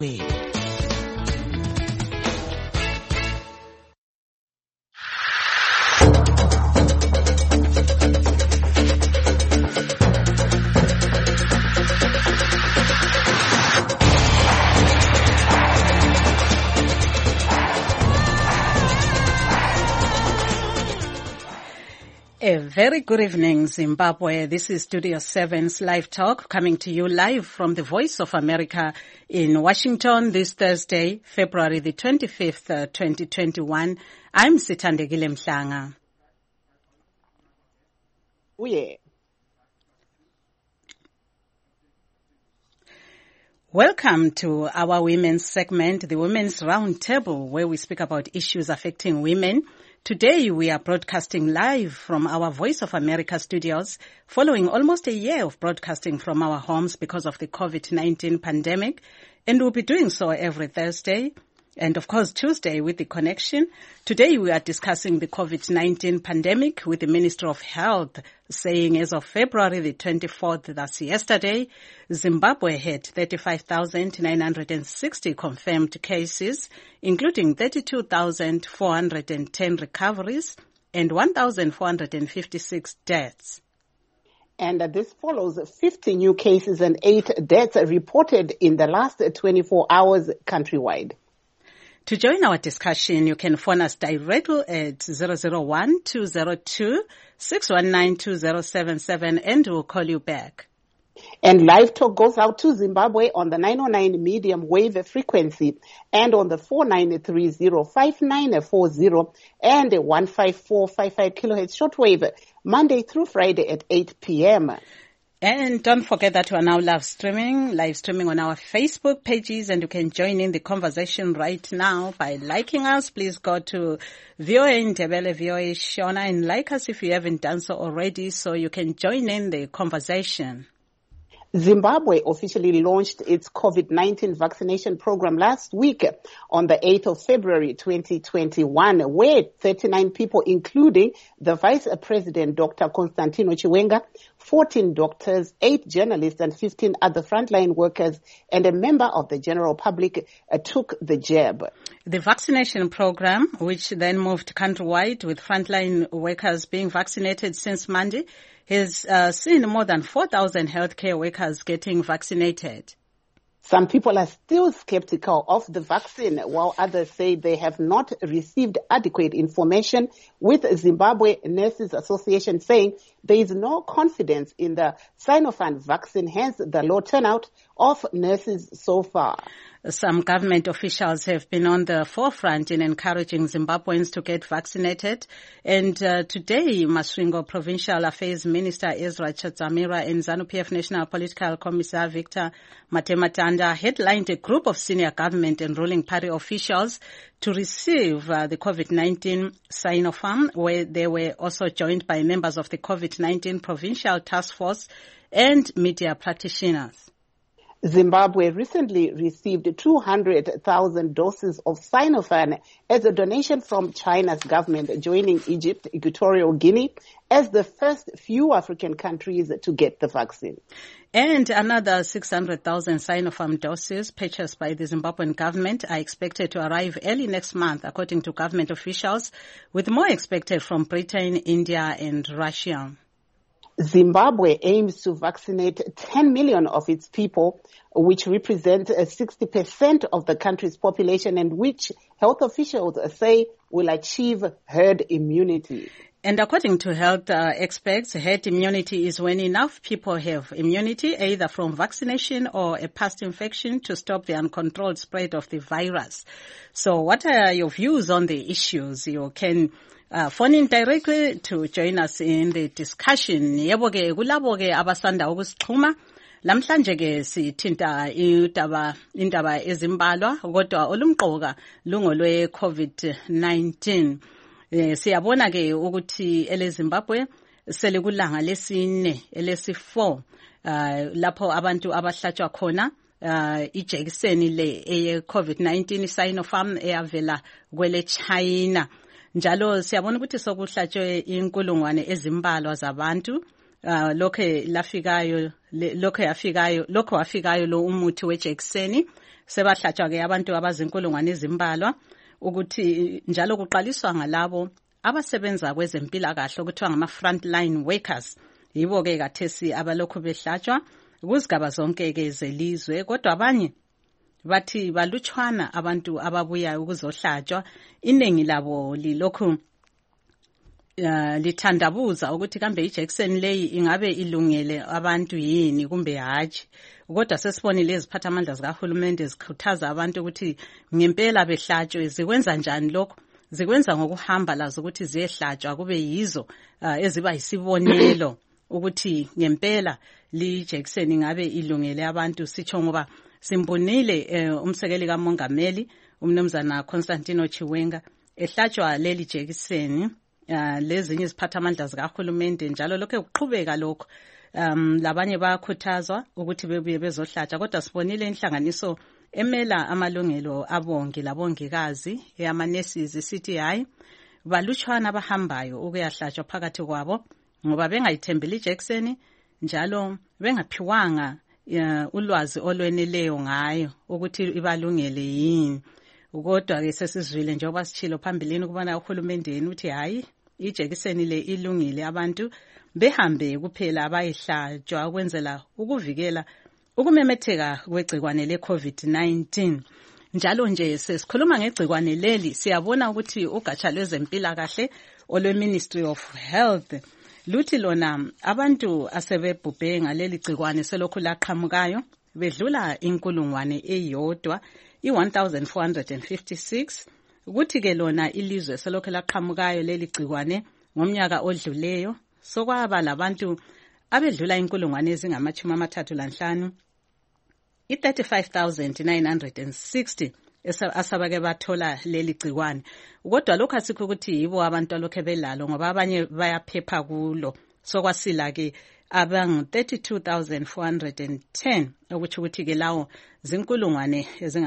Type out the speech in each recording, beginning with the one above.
A very good evening, Zimbabwe. This is Studio 7's Live Talk, coming to you live from the Voice of America in Washington this Thursday, February the 25th, 2021. I'm Sithandegile Mhlanga. Oh, yeah. Welcome to our women's segment, the Women's Roundtable, where we speak about issues affecting women. Today we are broadcasting live from our Voice of America studios, following almost a year of broadcasting from our homes because of the COVID-19 pandemic, and we'll be doing so every Thursday and of course Tuesday with The Connection. Today we are discussing the COVID-19 pandemic with the Minister of Health saying as of February the 24th, that's yesterday, Zimbabwe had 35,960 confirmed cases, including 32,410 recoveries and 1,456 deaths. And this follows 50 new cases and 8 deaths reported in the last 24 hours countrywide. To join our discussion, you can phone us directly at 001-202-619-2077 and we'll call you back. And Live Talk goes out to Zimbabwe on the 909 medium wave frequency and on the 4930-5940 and 15455 kilohertz shortwave, Monday through Friday at 8 p.m. And don't forget that we are now live streaming on our Facebook pages, and you can join in the conversation right now by liking us. Please go to VOA Ndebele, VOA Shona, and like us if you haven't done so already, so you can join in the conversation. Zimbabwe officially launched its COVID-19 vaccination program last week on the 8th of February 2021, where 39 people, including the Vice President, Dr. Constantino Chiwenga, 14 doctors, 8 journalists, and 15 other frontline workers and a member of the general public took the jab. The vaccination program, which then moved countrywide with frontline workers being vaccinated since Monday, has seen more than 4,000 healthcare workers getting vaccinated. Some people are still skeptical of the vaccine, while others say they have not received adequate information, with Zimbabwe Nurses Association saying there is no confidence in the Sinopharm vaccine, hence the low turnout of nurses so far. Some government officials have been on the forefront in encouraging Zimbabweans to get vaccinated. And today, Masvingo Provincial Affairs Minister Ezra Chadzamira and ZANU-PF National Political Commissar Victor Matematanda headlined a group of senior government and ruling party officials to receive the COVID-19 Sinopharm, where they were also joined by members of the COVID-19 Provincial Task Force and media practitioners. Zimbabwe recently received 200,000 doses of Sinopharm as a donation from China's government, joining Egypt, Equatorial Guinea, as the first few African countries to get the vaccine. And another 600,000 Sinopharm doses purchased by the Zimbabwean government are expected to arrive early next month, according to government officials, with more expected from Britain, India, and Russia. Zimbabwe aims to vaccinate 10 million of its people, which represents 60% of the country's population, and which health officials say will achieve herd immunity. And according to health experts, herd immunity is when enough people have immunity, either from vaccination or a past infection, to stop the uncontrolled spread of the virus. So what are your views on the issues? You can phone in directly to join us in the discussion. Yebo ke kulabo ke abasanda ukusixhuma lamhlanje ke sithinta indaba ezimbalwa kodwa olumqoka lungolwe COVID-19. Siyabona ke ukuthi eleZimbabwe selikulanga lesine elesi4 lapho abantu abahlatshwa khona ijekiseni le eye COVID-19 Sinopharm eyavela kwele China. Njalo siyabona ukuthi sokuhlatshwe inkulungwane ezimbalwa zabantu lokho wafikayo lo umuthi wejekiseni sebahlatshwa ke abantu abazinkulungwane ezimbalwa, ukuthi njalo kuqaliswa ngalabo abasebenza kwezempilakahle okuthiwa ngama-frontline workers. Yibo ke kathesi abalokhu behlatshwa kuzigaba zonke ke zelizwe, kodwa abanye bathi balutshwana abantu ababuya ukuzohlatshwa. Iningi labo lilokhu lithandabuza ukuthi kambe ijekiseni leyi ingabe ilungele abantu yini kumbe hatshi. Kodwa sesibonile iziphathamandla zikahulumende zikhuthaza abantu ukuthi ngempela behlatshwe. Zikwenza njani lokho? Zikwenza ngokuhamba lazo ukuthi ziyehlatshwa kube yizo eziba yisibonelo ukuthi ngempela lijekiseni ngabe ilungele abantu. Sitsho ngoba simbonile umsekeli kamongameli umnumzana Constantino Chiwenga ehlatshwa leli jekiseni lezinye iziphathamandla zikahulumende, njalo lokho kuqhubeka lokho. Labanye bayakhuthazwa ukuthi bebuye bezohlatshwa, kodwa sibonile inhlanganiso emela amalungelo abongi labongikazi eyamanurses sithi hayi balutshwana abahambayo ukuyahlatshwa phakathi kwabo ngoba bengayithembeli ijekiseni njalo bengaphiwanga ulwazi olweneleyo ngayo ukuthi ibalungele yini. Kodwa ke sesizwile njengoba sitshilo phambilini ukubona uhulumendeni uthi hayi ijekiseni le ilungile, abantu behambe kuphela bayihlatshwa ukwenzela ukuvikela ukumemetheka kwegcikwane le-COVID-19. Njalo nje sesikhuluma ngegcikwane leli, siyabona ukuthi ugatsha lwezempilakahle olwe-Ministry of Health luthi lona abantu asebebhubhe ngaleli gcikwane selokhu laqhamukayo bedlula inkulungwane eyodwa, i-1456. Ukuthi ke lona ilizwe selokhu laqhamukayo leli gcikwane ngomnyaka odluleyo sokwaba labantu abedlula inkulungwane ezingama-35, i-35,960 asabake bathola leli gcikwane. Kodwa lokho asikho ukuthi yibo abantu alokhu belalo ngoba abanye bayaphepha kulo. Sokwasila ke abangu-32,410 okuthi ukuthi ke lawo zinkulungwane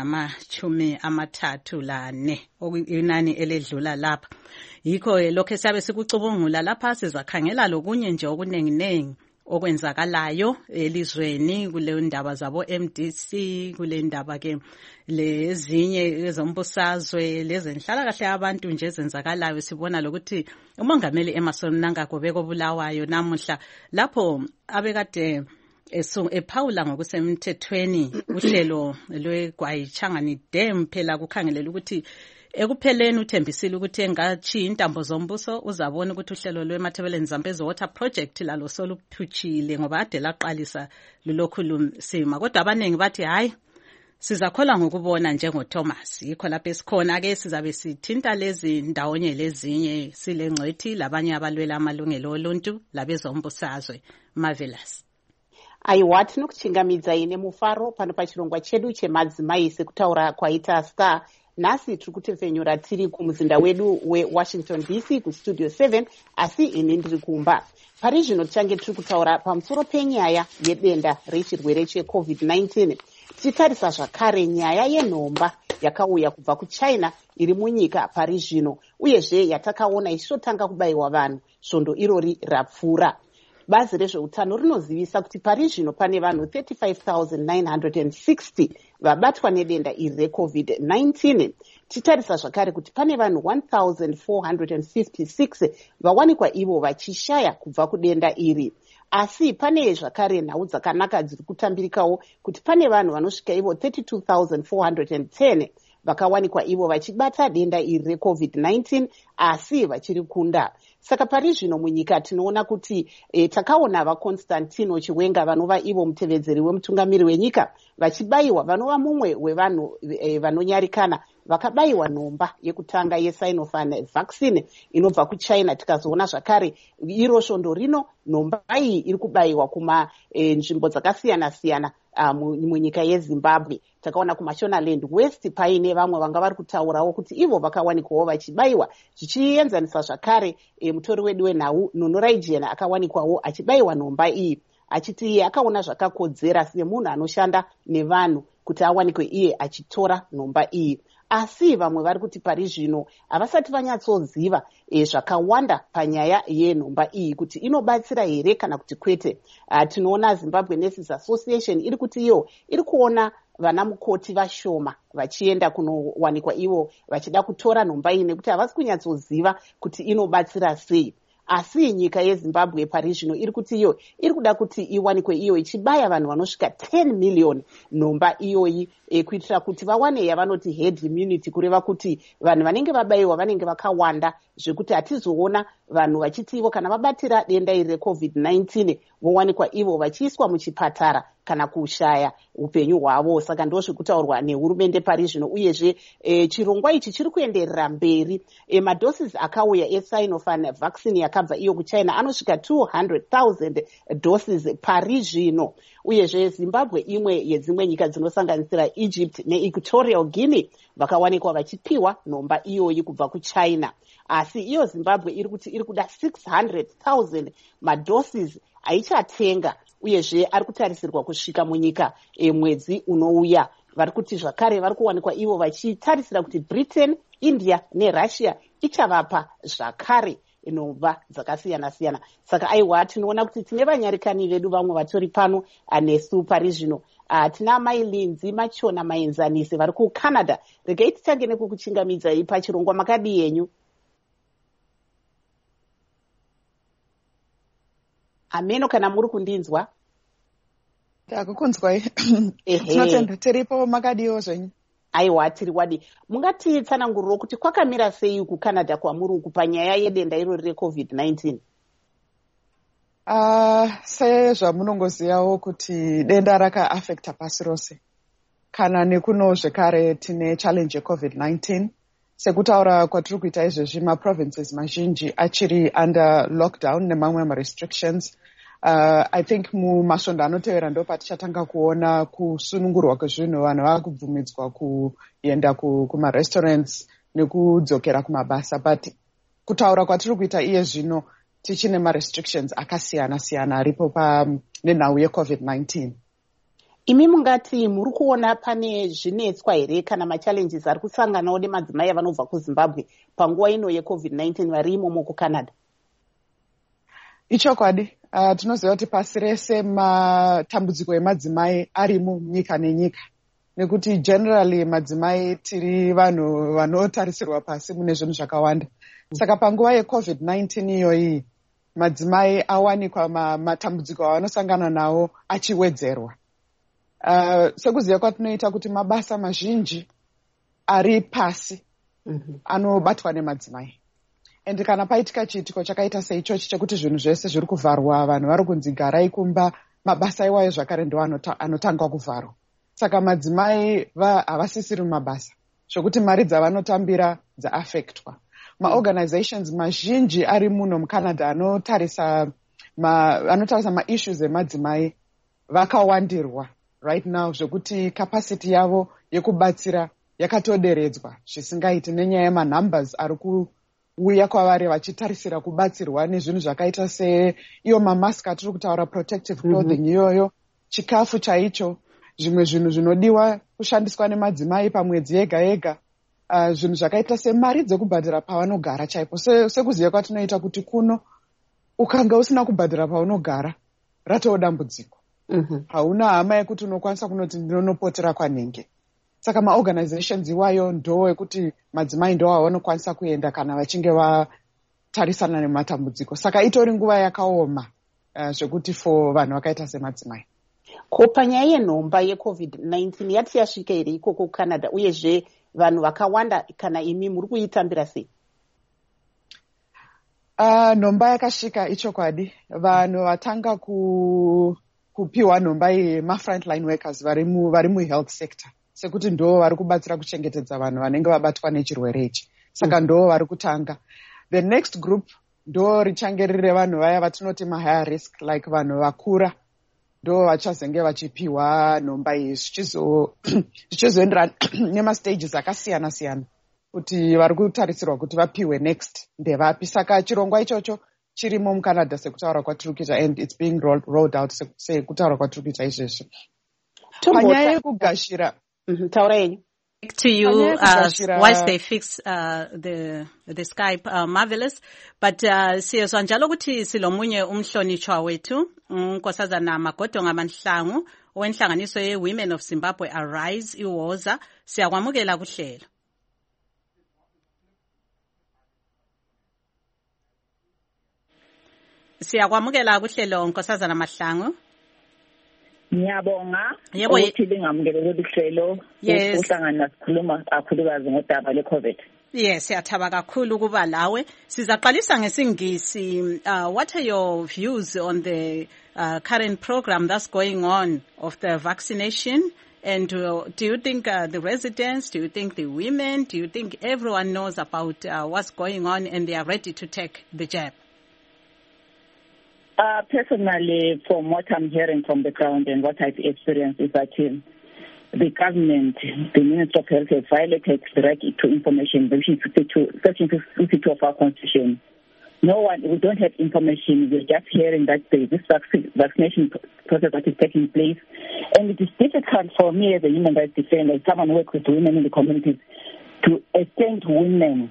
ezingama-34 inani eledlula lapha. Yikho lokho siyabe sikucubungula lapha sizakhangela lokunye nje okunenginengi okwenzakalayo elizweni kule ndaba zabo MDC, kule ndaba ke lezinye ezombusazwe lezenhlalakahle abantu nje ezenzakalayo. Sibona lokuthi umongameli Emmerson Mnangagwa kobulawayo namuhla lapho abekade ephawula ngokusemthethweni uhlelo lweGwayitshangani Dam phela kukhangelela ukuthi ekupheleni uthembisile ukuthi engathi intambo zombuso uzabona ukuthi uhlelo lweMatabeleland Zambezi Water Project lalo soluphutshile ngoba ade laqalisa lulokhu lumsima. Kodwa abaningi bathi hayi sizakhola ngokubona njengoThomas. Yikho lapho esikhona ke sizabe sithinta lezi ndawonye lezinye silengcwethi labanye abalwela amalungelo oluntu labezombusazwe. Marvelous. Aiwati nokuchingamidza ine mufaro pano pachirongwa chedu chemadzimai sekutaura kwaita Star. Nasi tiri kutefenyura tiri kumuzinda wedu weWashington DC kustudio 7, asi ini ndiri kumba. Pari zvino tichange tiri kutaura pamusoro penyaya yedenda rechirwere cheCovid-19. Tichitarisa zvakare nyaya yenhomba yakauya kubva kuChina iri munyika pari zvino, uyezve yatakaona ichitotanga kubayiwa vanhu svondo irori rapfuura. Bazi rezveutano rinozivisa kuti pari zvino pane vanhu 35,960 vabatwa nedenda iri reCovid-19. Titarisa zvakare kuti pane vanhu 1,456 vawanikwa ivo vachishaya kubva kudenda iri. Asi pane zvakare nhau dzakanaka dziri kutambirikawo kuti pane vanhu vanosvika ivo 32,410 vakawanikwa ivo vachibata denda iri reCovid-19 asi vachiri kunda. Saka pari zvino munyika tinoona kuti takaona vaConstantino Chiwenga vanova ivo mutevedzeri wemutungamiri wenyika vachibayiwa, vanova mumwe wevanhu vanonyarikana vakabayiwa nhomba yekutanga yeSinopharm vaccine inobva kuChina. Tikazoona zvakare iro svondo rino nhomba iyi iri kubayiwa kuma nzvimbo dzakasiyana siyana munyika yeZimbabwe. Takaona kuMashonaland West paine vamwe vanga vari kutaurawo kuti ivo vakawanikwawo vachibayiwa, zvichienzanisa zvakare mutori wedu wenhau Nonorai Jena akawanikwawo achibayiwa nhomba iyi. achiti iye akaona zvakakodzera semunhu anoshanda nevanhu kuti awanikwe iye achitora nhomba iyi. Asi vamwe vari kuti pari zvino havasati vanyatsoziva zvakawanda panyaya yenhomba iyi kuti inobatsira here kana kuti kwete. Tinoona Zimbabwe Nurses Association iri kuti iyo iri kuona vana mukoti vashoma vachienda kunowanikwa ivo vachida kutora nhomba iyi nekuti havasi kunyatsoziva kuti inobatsira sei. Asi nyika yeZimbabwe pari zvino iri kuti iyo iri kuda kuti iwanikwe iyo ichibaya vanhu vanosvika 10 million nhomba iyoyi kuitira kuti vawane yavanoti herd immunity, kureva kuti vanhu vanenge vabayiwa vanenge vakawanda zvekuti hatizoona vanhu vachiti ivo kana vabatira denda iri reCovid-19 vowanikwa ivo vachiiswa muchipatara kana kushaya upenyu hwavo. Saka ndo zvekutaurwa nehurumende pari zvino, uyezve chirongwa ichi chiri kuenderera mberi. Madoses akauya eSinopharm vaccine yakabva iyo kuChina anosvika 200,000 doses pari zvino. Uyezve Zimbabwe imwe yedzimwe nyika dzinosanganisira Egypt neEquatorial Guinea vakawanikwa vachipiwa nhomba iyoyi kubva kuChina. Asi iyo Zimbabwe iri kuti iri kuda 600,000 madoses aichatenga, uyezve ari kutarisirwa kusvika munyika mwedzi unouya. Vari kuti zvakare vari kuwanikwa ivo vachitarisira kuti Britain, India neRussia ichavapa zvakare nhomba dzakasiyana-siyana. Saka aiwa tinoona kuti tine vanyarikani vedu vamwe vatori pano nesu pari zvino. Tina Mai Linzi Machona Maenzanise vari kuCanada. Regai titange nekukuchingamidzai pachirongwa makadi yenyu. Ameno kana muri kundinzwa? Takukunzwai. Tinotenda tiripo makadiwo zvenyu. Aiwa tiri wadi. Mungatitsananguriro kuti kwakamira sei kuCanada kwamuri uku panyaya yedenda irori reCovid-19? Sezvamunongozivawo kuti denda rakaafekta pasi rose. Kana nekuno zvekare tine challenge yeCovid-19. Sekutaura kwatiri kuita izvezvi maprovinces mazhinji achiri under lockdown nemamwe marestrictions. I think mumasvondo anotevera ndo patichatanga kuona kusunungurwa kwezvinhu, vanhu vakubvumidzwa kuenda kumarestaurants nekudzokera kumabasa. But kutaura kwatiri kuita iye zvino tichine marestrictions akasiyana-siyana aripo nenhau yeCovid-19. Imi mungati muri kuona pane zvinetswa here kana machallenges ari kusanganawo nemadzimai avanobva kuZimbabwe panguva ino yeCovid-19 vari imomo kuCanada? Ichokwadi. Tinoziva kuti pasi rese matambudziko emadzimai arimo nyika nenyika, nekuti generally madzimai tiri vanhu vanotarisirwa pasi mune zvinhu zvakawanda. Saka panguva yeCovid-19 iyoyi madzimai awanikwa matambudziko avanosangana nawo achiwedzerwa. Sekuziva kwatinoita kuti mabasa mazhinji ari pasi anobatwa nemadzimai. And kana paitika chiitiko chakaita seichochi chekuti zvinhu zvese zviri kuvharwa, vanhu vari kunzi garai kumba, mabasa iwayo zvakare ndo anotangwa kuvharwa. Saka madzimai havasisiri mumabasa, zvokuti mari dzavanotambira dzaafektwa. Maorganizations mazhinji ari muno muCanada anotarisa maissues emadzimai vakawandirwa right now, zvokuti capacity yavo yekubatsira yakatoderedzwa zvisingaiti nenyaya yemanumbers ari kuuya kwavari vachitarisira kubatsirwa nezvinhu zvakaita seiyo mamask atiri kutaura, protective clothing iyoyo, chikafu chaicho, zvimwe zvinhu zvinodiwa kushandiswa nemadzimai pamwedzi yega yega, zvinhu zvakaita semari dzekubhadhira pavanogara chaipo. Sekuziva kwatinoita kuti kuno ukanga usina kubhadhira paunogara ratoo dambudziko. Hauna hama yekuti unokwanisa kunoti ndinonopotera kwanhenge. Saka maorganizations iwayo ndo ekuti madzimai ndo avanokwanisa kuenda kana vachinge vatarisana nematambudziko. Saka itori nguva yakaoma zvekuti for vanhu vakaita semadzimai. Ko panyaya yenhomba yeCovid-19 yati yasvika here ikoko kuCanada, uyezve vanhu vakawanda kana imi muri kuitambira sei? Nhomba yakasvika ichokwadi. Vanhu vatanga kupiwa nhomba iyi mafrontline workers vari muhealth sector, sekuti ndo vari kubatsira kuchengetedza vanhu vanenge vabatwa nechirwere ichi. Saka ndo vari kutanga. The next group ndo richange riri vanhu vaya vatinoti mahigh risk, like vanhu vakura, ndo vachazenge vachipiwa nhomba iyi zvichizoenderana nemastages akasiyana-siyana kuti vari kutarisirwa kuti vapiwe next ndevapi. Saka chirongwa ichocho chirimo mucanada sekutaura kwatiri kuita, and it's being rolled out sekutaura kwatiri kuita izvezvi. Panyaya yekugashira taura yenyu. To you whilst they fix the Skype, marvelous, but siyezwa njalo ukuthi silomunye umhlonitshwa wethu unkosazana Magodo Ngamanhlangu owenhlanganiso ye Women of Zimbabwe Arise iwoza. Siyakwamukela kuhlelo. Siyakwamukela kuhlelo nkosazana Mahlangu. Ngiyabonga ukuthi lingamukele kuhlelo uhlangana sikhuluma kakhulukazi ngodaba le-COVID. Yes, siyathaba kakhulu kuba lawe. Sizaqalisa ngesingisi. What are your views on the current program that's going on of the vaccination? And do you think the residents, do you think the women, do you think everyone knows about what's going on and they are ready to take the jab? Personally, from what I'm hearing from the ground and what I've experienced is that the government, the Minister of Health, has violated the right to information, Section 52 of our Constitution. We don't have information. We're just hearing that there is this vaccination process that is taking place. And it is difficult for me as a human rights defender, someone who works with women in the communities, to explain to women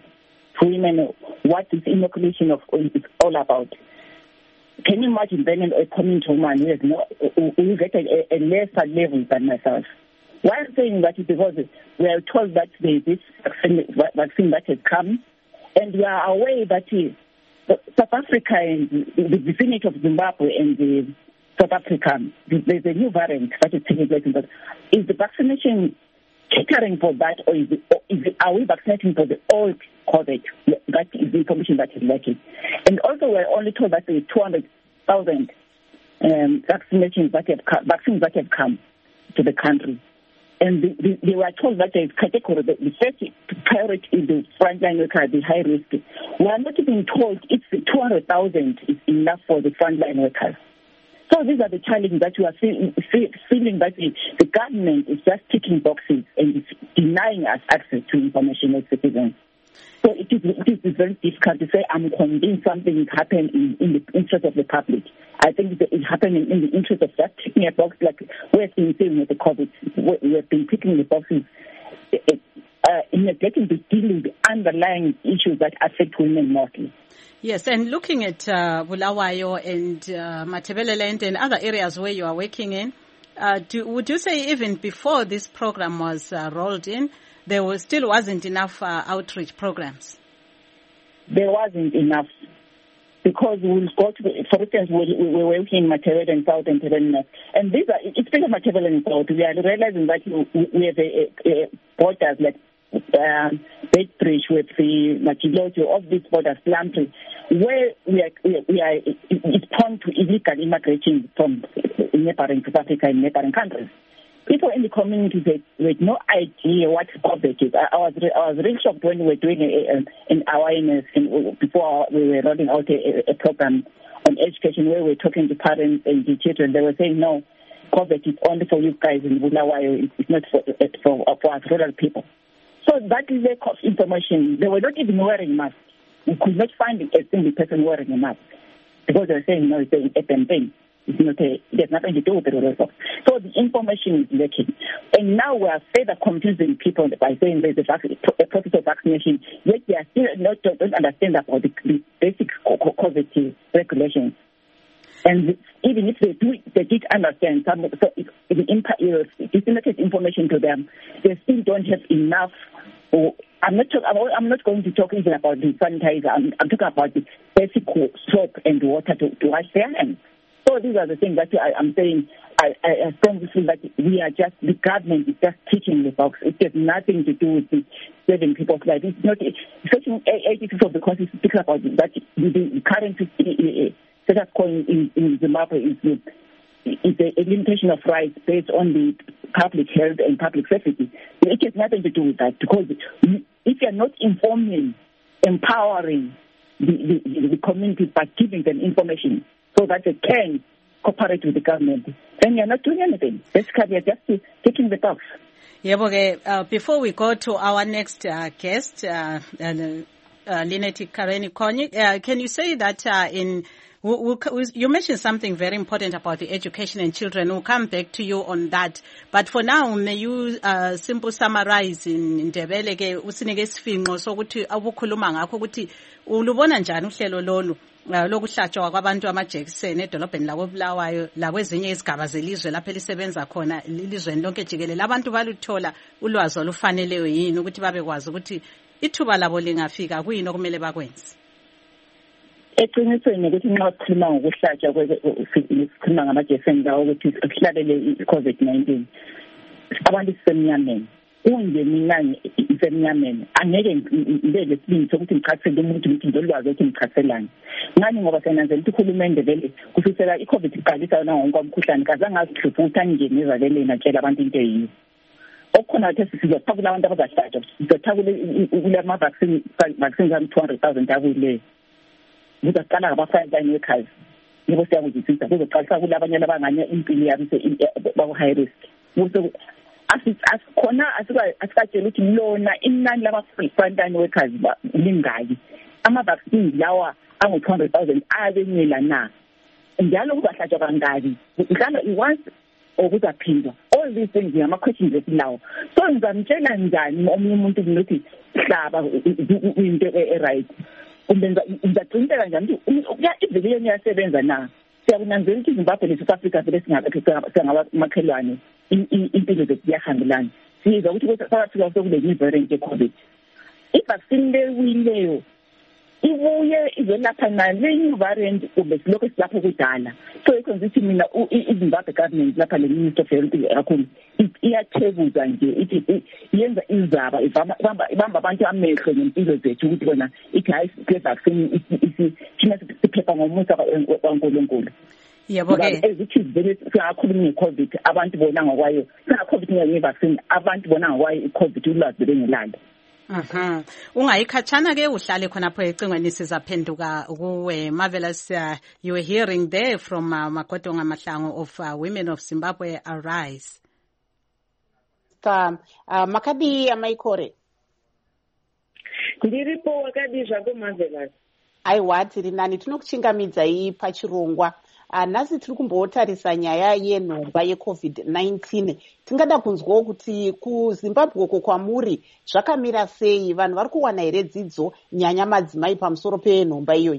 what this inoculation is all about. Can you imagine then a community woman who is at a lesser level than myself? Why I'm saying that is because we are told that there is this vaccine that has come, and we are aware that South Africa and the vicinity of Zimbabwe and South Africa, there's a new variant that is taking place. Is the vaccination catering for that, or are we vaccinating for the old COVID? That is the information that is lacking. And also, we're only told that there are 200,000 vaccines that have come to the country. And they were told that there is category, the first priority is the frontline worker, the high risk. We are not even told if the 200,000 is enough for the frontline workers. So these are the challenges that we are feeling that the government is just ticking boxes and is denying us access to information as citizens. So it is very difficult to say I'm convinced something is happening in the interest of the public. I think it's happening in the interest of just ticking a box like we've been saying with the COVID. We have been ticking the boxes, neglecting to deal with the underlying issues that affect women mostly. Yes, and looking at Bulawayo and Matabeleland and other areas where you are working in, would you say even before this program was rolled in, there still wasn't enough outreach programs? There wasn't enough because we'll go to, for instance, we're working in Matabele and South and Tebelena, and these are, it's been Matabele and South. We are realizing that we have borders like Bedbridge with the Machilojo, all these borders, Plumtree, where we are it's prone to illegal immigration from neighboring South Africa and neighboring countries. People in the community had no idea what COVID is. I was really shocked when we were doing an awareness before we were rolling out a program on education where we were talking to parents and the children. They were saying, no, COVID is only for you guys in Bulawayo. It's not for us rural people. So that is lack of information. They were not even wearing masks. We could not find a single person wearing a mask because they were saying, no, it's a campaign. It has nothing to do with the results. So the information is lacking. And now we are further confusing people by saying there's a process of vaccination, yet they are still don't understand about the basic COVID regulations. And even if they did understand some, so the disseminated information to them, they still don't have enough. I'm not going to talk even about the sanitizer. I'm talking about the basic soap and water to wash their hands. So these are the things that I'm saying. I strongly feel that the government is just teaching the box. It has nothing to do with the saving people's lives. It's not Section 86 of the Constitution speaks about that the current status quo in Zimbabwe is a limitation of rights based on the public health and public safety. It has nothing to do with that because if you're not informing, empowering the community by giving them information so that they can cooperate with the government, then you're not doing anything. Basically, you're just taking the box. Yeah, okay. Before we go to our next guest, Lineti Kareni-Konyi. Can you say that you mentioned something very important about the education and children. We'll come back to you on that. But for now, may you simple summarize in Ndebele ke usinike isifinqo sokuthi abukhuluma ngakho ukuthi ulubona njani uhlelo lolu lokuhlatshwa kwabantu amajekiseni edolobheni lakoBulawayo lakwezinye izigaba zelizwe lapho elisebenza khona ilizweni lonke jikelele. Abantu baluthola ulwazi olufaneleyo yini ukuthi babekwazi ukuthi ithuba labo lingafika kuyini okumele bakwenze? Eqinisweni ukuthi nxa sikhuluma ngokuhlatshwa sikhuluma ngamajekiseni lawo ukuthi sihlabele i-COVID-19 abantu sisemnyameni kunje mina ngisemnyameni angeke ngibe lesibindi sokuthi ngichasele umuntu ngithi olwazi ukuthi ngichaselani ngani ngoba senanzela ukuthi uhulumende vele kusukela i-COVID iqalisa wonke umkhuhlane kazange azihluphe angeneza vele natshela abantu into eyiyo okukhona ukuthi sizothakula abantu abazahlatshwa sizothakula kulama vaccine ka-200,000 akuyileyo kuzaqala ngaba-5 workers yebo siyakuzwisisa kuzoqalisa kulabanye labanganya impilo yabo baku-high risk asikhona asikatshela ukuthi lona inani lama-frontline workers lingaki ama-vaccines lawa angu-200,000 abenela na njalo kuzahlatshwa kangaki mhlawumbe i-once or kuzaphindwa all these things ngama-questions esilawo so ngizamtshela njani omunye umuntu ukuthi hlaba into e-right ngizaqiniseka njani ukuthi ivekeni iyasebenza na siyakunanzela ukuthi iZimbabwe le-South Africa vele singamakhelwane impilo zethu ziyahambelana sizwa ukuthi South Africa sekule new variant ye-COVID i-vaccine leyo ibuye izelapha nale new variant kumbe silokho silapho kudala so ikhonza ukuthi mina iZimbabwe government lapha le Minister of Health kakhulu iyathebuza nje ithi yenza izaba ibamba abantu amehlo ngempilo zethu ukuthi bona ithi hayi le vaccine thina siphepha ngomusa kaNkulunkulu. Yebo ke ezithi vele singakhuluma nge-COVID abantu bona ngokwayo singa-COVID nge-vaccine abantu bona ngokwayo i-COVID ulwazi bengelalo. Ungayikhatshana ke uhlale khonapho ecingweni sizaphenduka kuwe. Marvelous, you were hearing there from Makodonga Mahlangu of Women of Zimbabwe Arise. Makadi Amaikore. Ndiripo wakadi zvako Marvelous. Aiwa tiri nani tinokuchingamidzai pachirongwa. Nhasi tiri kumbotarisa nyaya yenhomba yeCovid-19. Tingada kunzwawo kuti kuZimbabwe uko kwamuri zvakamira sei, vanhu vari kuwana here dzidzo nyanya madzimai pamusoro penhomba iyoyi?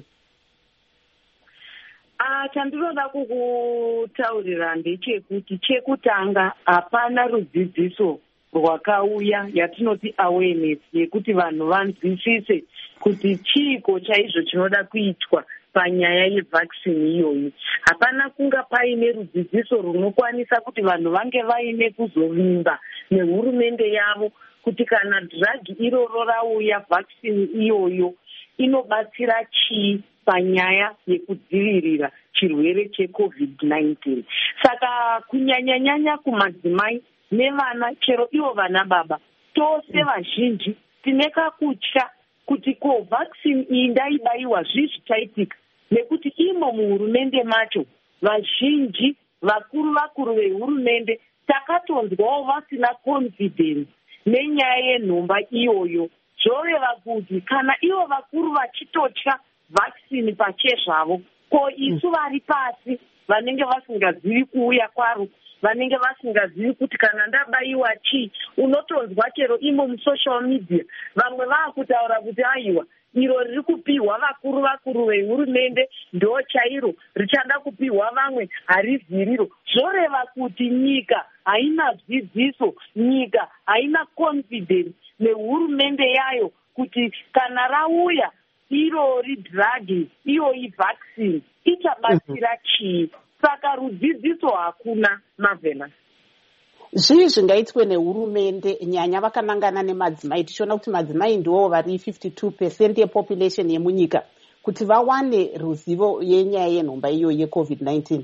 Chandinoda kukutaurira ndechekuti chekutanga hapana rudzidziso rwakauya yatinoti awareness yekuti vanhu vanzwisise kuti chiiko chaizvo chinoda kuitwa panyaya yevaccine iyoyi. Hapana kunga paine rudzidziso runokwanisa kuti vanhu vange vaine kuzovimba nehurumende yavo kuti kana drug iroro rauya vaccine iyoyo inobatsira chii panyaya yekudzivirira chirwere cheCovid-19. Saka kunyanya kumadzimai nevana chero ivo vana baba tose vazhinji tineka kutya kuti ko vaccine iyi ndaibaiwa zvichaitika nekuti imo muhurumende macho vazhinji vakuru vehurumende takatonzwawo vasina confidence nenyaya yenhomba iyoyo. Zvoreva kuti kana ivo vakuru vachitotya vaccine pachezvavo ko isu vari pasi vanenge vasingazivi kuuya kwaro vanenge vasingazivi kuti kana ndabaiwa chii unotonzwa chero imo musocial media vamwe vaakutaura kuti aiwa iro riri kupihwa vakuru vehurumende ndo chairo richada kupihwa vamwe hariziriro. Zvoreva kuti nyika haina dzidziso, nyika haina confidence nehurumende yayo kuti kana rauya irori drug iyoyi vaccine ichabatsira chii. Saka rudzidziso hakuna. Marvelous. Zvii zvingaitwe nehurumende nyanya vakanangana nemadzimai? Tichiona kuti madzimai ndiwo vari 52% yepopulation yemunyika kuti vawane ruzivo yenyaya yenhomba iyo yeCovid-19.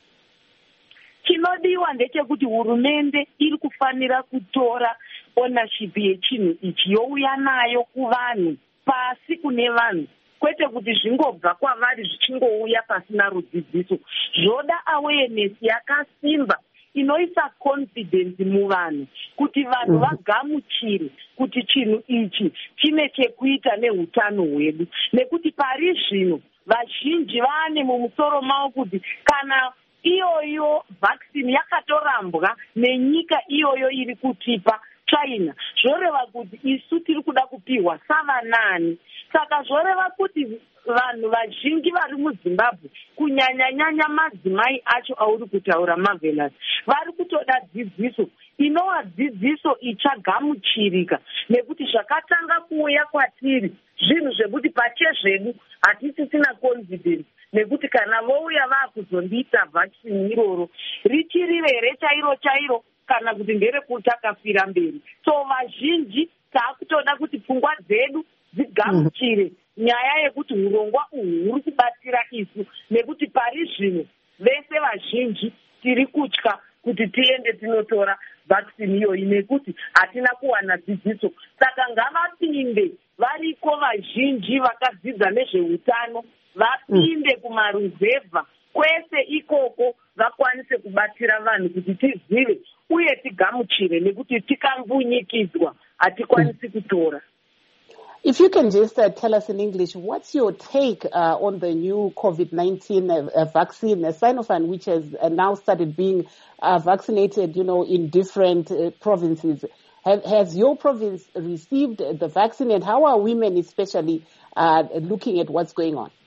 Chinodiwa ndechekuti hurumende iri kufanira kutora ownership yechinhu ichi youya nayo kuvanhu pasi kune vanhu kwete kuti zvingobva kwavari zvichingouya pasina rudzidziso. Zvoda awareness yakasimba inoisa confidence muvanhu kuti vanhu vagamuchire kuti chinhu ichi chine chekuita neutano hwedu, nekuti pari zvino vazhinji vane mumusoro mavo kuti kana iyoyo vaccine yakatorambwa nenyika iyoyo iri kutipa China, zvoreva kuti isu tiri kuda kupiwa savanani. Saka zvoreva kuti vanhu vazhinji vari muZimbabwe, kunyanya madzimai acho auri kutaura Marvelous, vari kutoda dzidziso inova dzidziso ichagamuchirika, nekuti zvakatanga kuuya kwatiri zvinhu zvekuti pachezvedu hatisisina confidence, nekuti kana vouya vaakuzondiita vaccine iroro richiri here chairo kana kuti nderekutakafira mberi. So vazhinji taakutoda kuti pfungwa dzedu dzigamuchire nyaya yekuti urongwa uhu huri kubatsira isu, nekuti pari zvino vese vazhinji tiri kutya kuti tiende tinotora vaccine iyoyi nekuti hatina kuwana dzidziso. Saka ngavapinde variko vazhinji vakadzidza nezveutano, vapinde kumaruzevha kwese ikoko vakwanise kubatsira vanhu kuti tizive uye tigamuchire, nekuti tikambunyikidzwa hatikwanisi kutora. If you can just tell us in English, what's your take on the new COVID-19 vaccine, Sinopharm, which has now started being vaccinated, in different provinces? Has your province received the vaccine, and how are women especially looking at what's going on?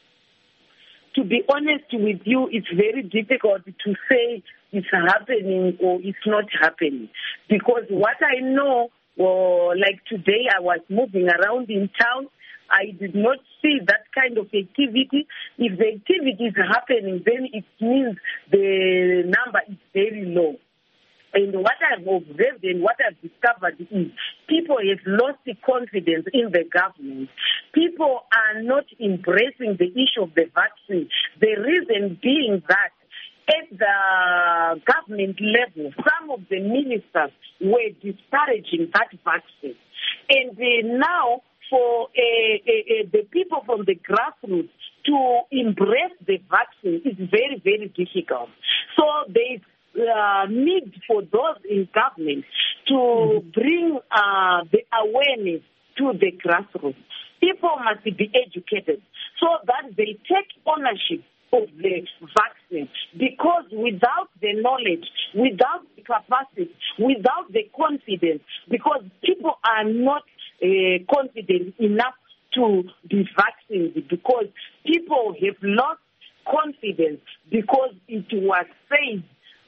To be honest with you, it's very difficult to say it's happening or it's not happening, because what I know, like today I was moving around in town, I did not see that kind of activity. If the activity is happening, then it means the number is very low. And what I've observed and what I've discovered is people have lost the confidence in the government. People are not embracing the issue of the vaccine. The reason being that at the government level, some of the ministers were disparaging that vaccine. And now for the people from the grassroots to embrace the vaccine is very, very difficult. So there is need for those in government to bring the awareness to the grassroots. People must be educated so that they take ownership of the vaccine, because without the knowledge, without the capacity, without the confidence, because people are not confident enough to be vaccinated, because people have lost confidence because it was said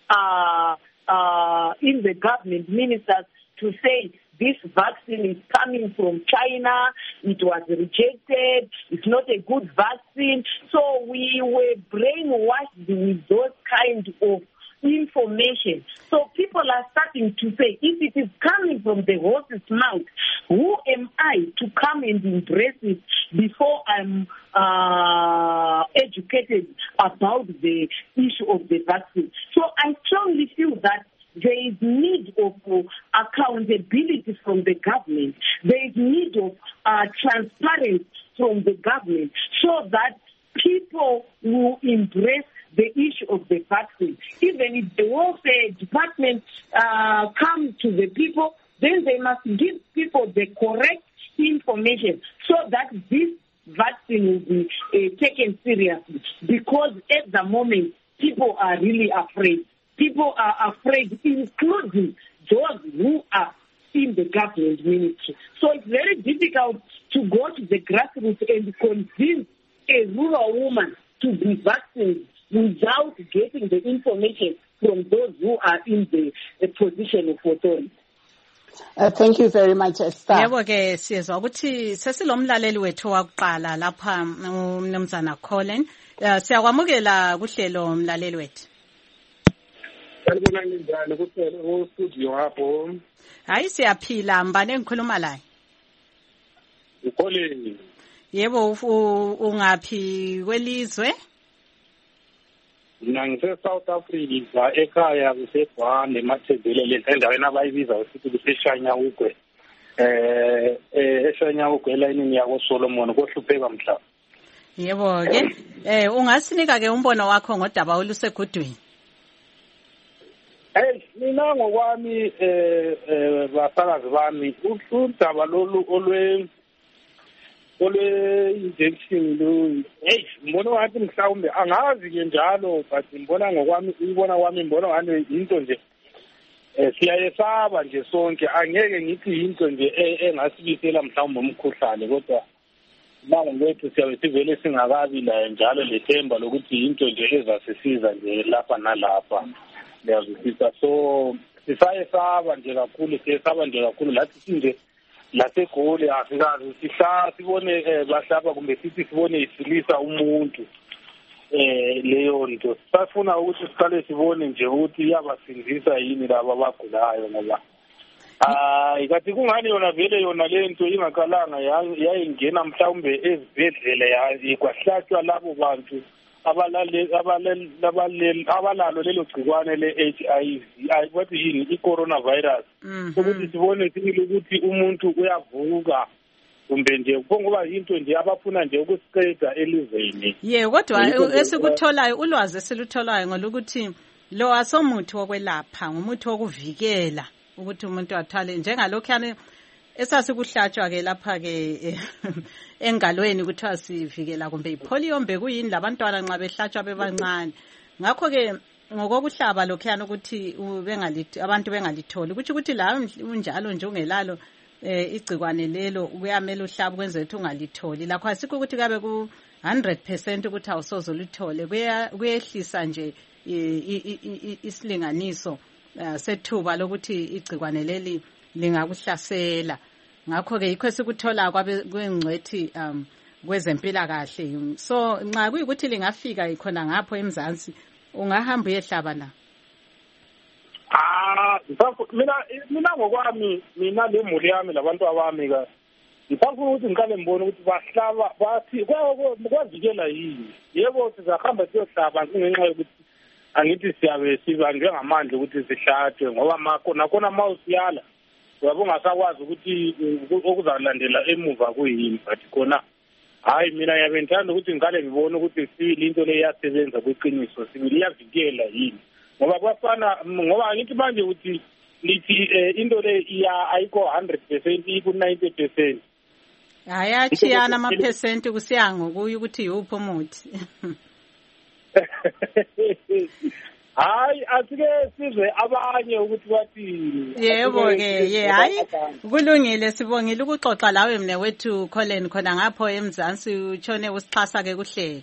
in the government ministers to say this vaccine is coming from China, it was rejected, it's not a good vaccine. So we were brainwashed with those kind of information. So people are starting to say, if it is coming from the horse's mouth, who am I to come and embrace it before I'm educated about the issue of the vaccine? So I strongly feel that there is need of accountability from the government. There is need of transparency from the government, so that people will embrace the issue of the vaccine. Even if the welfare department come to the people, then they must give people the correct information so that this vaccine will be taken seriously. Because at the moment, people are really afraid. People are afraid, including those who are in the government ministry. So it's very difficult to go to the grassroots and convince a rural woman to be vaccinated without getting the information from those who are in the position of authority. Thank you very much, Esther. Yebo ke sizwa ukuthi sesilomlaleli wethu wakuqala lapha uMnumzana Colin. Siyakwamukela kuhlelo mlaleli wethu. Sanibona njani kuhlelo studio hapo? Hayi siyaphila, mbane ngikhuluma la. Ukoleni. Yebo ungaphi kwelizwe? Mina ngise South Africa ekhaya kuseBhane emathebelele endaweni abayibiza ukuthi kuseshanya ugwe. Eshanya ugwe elayinini yako Solomon kohlupheka mhla. Yebo ke ungasinika ke umbono wakho ngodaba olusegudwini. mina ngokwami basakazi bami udaba lolu injection lo mbona wathi mhlawumbe angazi ke njalo but ngibona ngokwami uyibona kwami mbona ngane into nje siyayesaba nje sonke angeke ngithi into nje engasibisela mhlawumbe umkhuhlane kodwa nangu kwethu siyabe sivele singakabi la njalo lethemba lokuthi into nje ezasisiza nje lapha nalapha liyazwisisa so sisayesaba nje kakhulu lathi sinje laseGoli asikazi sibone bahlaba kumbe sithi sibone isilisa umuntu leyo nto sifuna ukuthi siqale sibone nje ukuthi iyabasindisa yini laba abagulayo ngoba ikathi kungani yona vele yona le nto ingakalanga yayingena mhlawumbe ezibhedlela ikwahlatshwa labo bantu abalalo lelo gcikwane le-HIV bathi yini i-coronavirus ukuthi sibone sibili ukuthi umuntu uyavuka kumbe nje ngoba into nje abafuna nje ukusiqeda elizweni kodwa esikutholayo ulwazi esilutholayo ngolukuthi lo asomuthi wokwelapha ngumuthi wokuvikela ukuthi umuntu athwale njengalokhuyana esasikuhlatshwa ke lapha ke engalweni kuthiwa sivikela kumbe ipolio mbe kuyini labantwana nxa behlatshwa bebancane ngakho ke ngokokuhlaba lokhuyana ukuthi abantu bengalitholi ukuthi la unjalo nje ungelalo igcikwane lelo kuyamela uhlaba kwenzela ukuthi ungalitholi lakho asikho ukuthi kabe ku 100% ukuthi awusoze ulithole kuyehlisa nje isilinganiso sethuba lokuthi igcikwane leli lingakuhlasela ngakho ke yikho sikuthola kwengcwethi kwezempilakahle so nxa kuyikuthi lingafika ikhona ngapho eMzansi ungahamba uyehlaba na mina ngokwami mina lemuli yami labantu abami ka ngifuna ukuthi ngiqale ngibone ukuthi bahlaba bathi kwavikela yini yebo sizahamba siyohlaba ngenxa yokuthi angithi siyabe sibanjwe ngamandla ukuthi sihlatshwe ngoba nakhona mawusiyala uyabe ungasakwazi ukuthi okuzalandela emuva kuyini but khona hayi mina yabe ngithanda ukuthi ngikale ngibone ukuthi sibili into le iyasebenza kwiqiniso sibili iyavikela yini ngoba kwafana ngoba angithi manje ukuthi lithi into le ayikho 100% iku 90%. Ayachiyana amaphesenti kusiya ngokuya ukuthi yuphi umuthi. Hayi asike sizwe abanye ukuthi bathi yebo ke hayi kulungile sibongile ukuxoxa lawe mne wethu Colin khona ngapho eMzansi utshone usixhasa ke kuhlelo.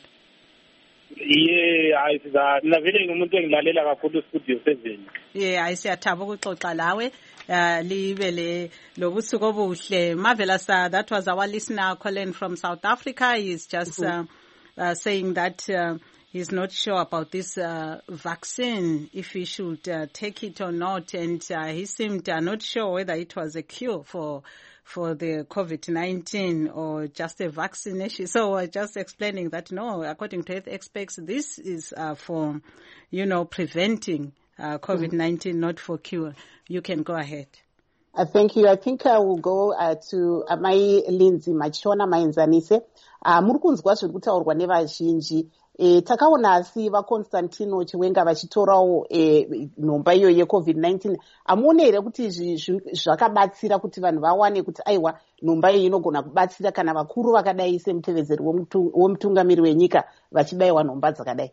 Hayi sizana vele ngumuntu engilalela kakhulu studio 7. Hayi siyathaba ukuxoxa lawe libe lobusuku obuhle. Marvelous, that was our listener Colin from South Africa. He's just saying that he's not sure about this vaccine, if he should take it or not, and he seemed not sure whether it was a cure for the COVID-19 or just a vaccination. So we're just explaining that no, according to health experts, this is for, preventing COVID-19, not for cure. You can go ahead. Thank you. I think I will go to Mai Lindsay Machona Mainzanise. Murukunzwa zvekutaurwa nevazhinji. Takaona asi vaConstantino Chiwenga vachitorawo nhomba iyo yeCovid-19. Amuone here kuti zvakabatsira kuti vanhu vawane kuti aiwa nhomba iyi inogona kubatsira kana vakuru vakadai semutevezeri womutungamiri wenyika vachibayiwa nhomba dzakadai?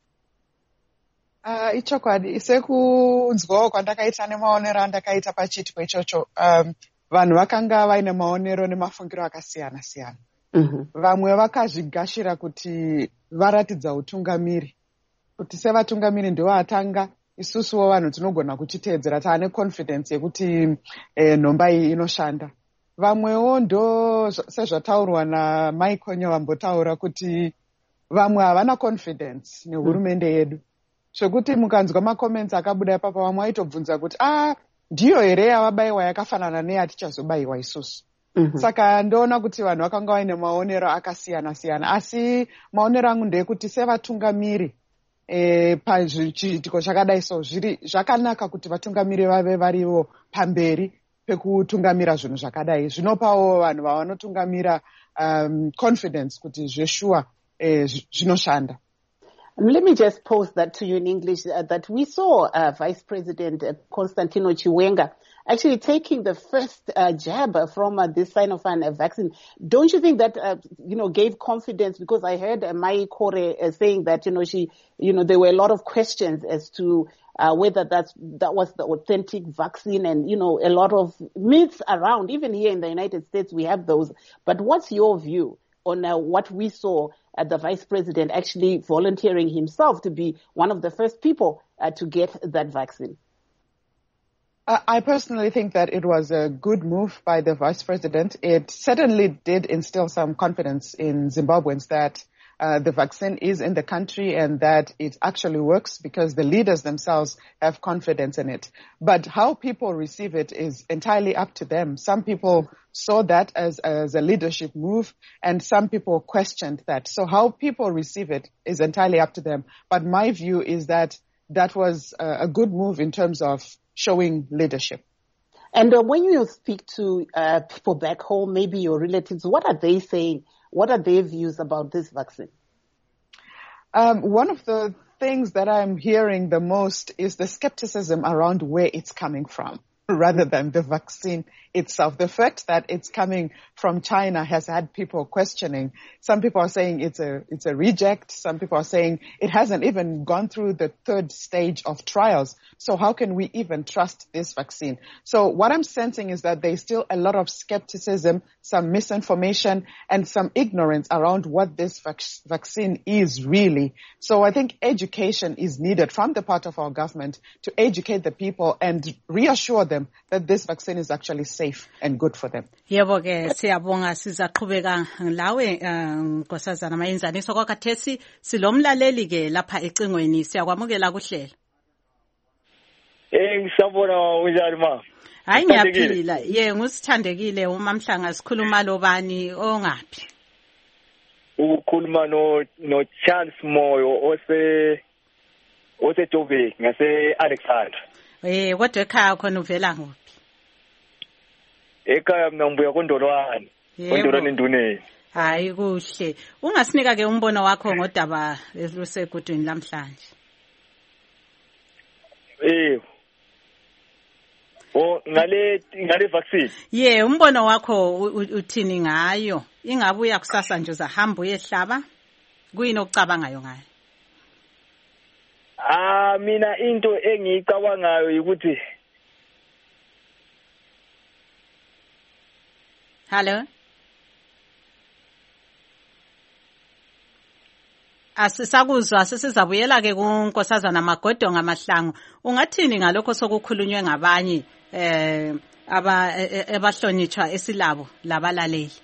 Ichokwadi sekunzwawo kwandakaita nemaonero andakaita pachiitiko ichocho, vanhu vakanga vaine maonero nemafungiro akasiyana siyana. Vamwe vakazvigashira kuti varatidza utungamiri, kuti sevatungamiri ndovatanga isusuwo vanhu tinogona kuchiteedzera, taane confidence yekuti nhomba iyi inoshanda. Vamwewo ndo sezvataurwa naMai Konyo vambotaura kuti vamwe havana confidence nehurumende yedu, zvekuti mukanzwa makoments akabuda ipapo vamwe vaitobvunza kuti ndiyo here yavabayiwa yakafanana neyatichazobayiwa isusu. Saka ndoona kuti vanhu vakanga vaine maonero akasiyana siyana, asi maonero angu ndeyekuti sevatungamiri pazviitiko zvakadai so zvakanaka kuti vatungamiri vave varivo pamberi pekutungamira zvinhu zvakadai. Zvinopawo vanhu vavanotungamira confidence kuti zveshuwa zvinoshanda. Let me just pose that to you in English, that we saw Vice President Constantino Chiwenga actually taking the first jab from this Sinopharm vaccine. Don't you think that, gave confidence? Because I heard Mai Kore saying that, there were a lot of questions as to whether that was the authentic vaccine and, a lot of myths around. Even here in the United States, we have those. But what's your view on what we saw the Vice President actually volunteering himself to be one of the first people to get that vaccine? I personally think that it was a good move by the Vice President. It certainly did instill some confidence in Zimbabweans that the vaccine is in the country and that it actually works because the leaders themselves have confidence in it. But how people receive it is entirely up to them. Some people saw that as a leadership move and some people questioned that. So how people receive it is entirely up to them. But my view is that that was a good move in terms of showing leadership. And when you speak to people back home, maybe your relatives, what are they saying? What are their views about this vaccine? One of the things that I'm hearing the most is the skepticism around where it's coming from, rather than the vaccine itself. The fact that it's coming from China has had people questioning. Some people are saying it's a reject. Some people are saying it hasn't even gone through the third stage of trials. So how can we even trust this vaccine? So what I'm sensing is that there's still a lot of skepticism, some misinformation, and some ignorance around what this vaccine is really. So I think education is needed from the part of our government to educate the people and reassure them that this vaccine is actually safe and good for them. Yebo ke siyabonga sizaqhubeka lawe Nkosazana Mayinzaniso kwakhathesi silomlaleli ke lapha ecingweni siyakwamukela kuhlela. Ngisabona unjani ma? Hayi ngiyaphila. Ngusithandekile uMamhlanga sikhuluma lobani ongaphi? Ukhuluma no Charles Moyo ose Joburg ngase Alexander. Kodwa ekhaya khona uvela ngophi? Ekhaya mina ngibuya koNdolwane. koNdolwane enduneni. Hayi kuhle. Ungasinika ke umbono wakho ngodaba lusegudwini namhlanje. Ngale vaccine. Umbono wakho uthini ngayo? Ingabe uyakusasa nje uzahamba uyehlaba? Kuyini okucabangayo ngayo? Mina into engiyicabangayo ukuthi Hello? Asisakuzwa sesizabuyela ke kuNkosazana Magodo ngamaHlangu. Ungathini ngalokho sokukhulunywe ngabanye abahlonitshwa esilabo labalaleli?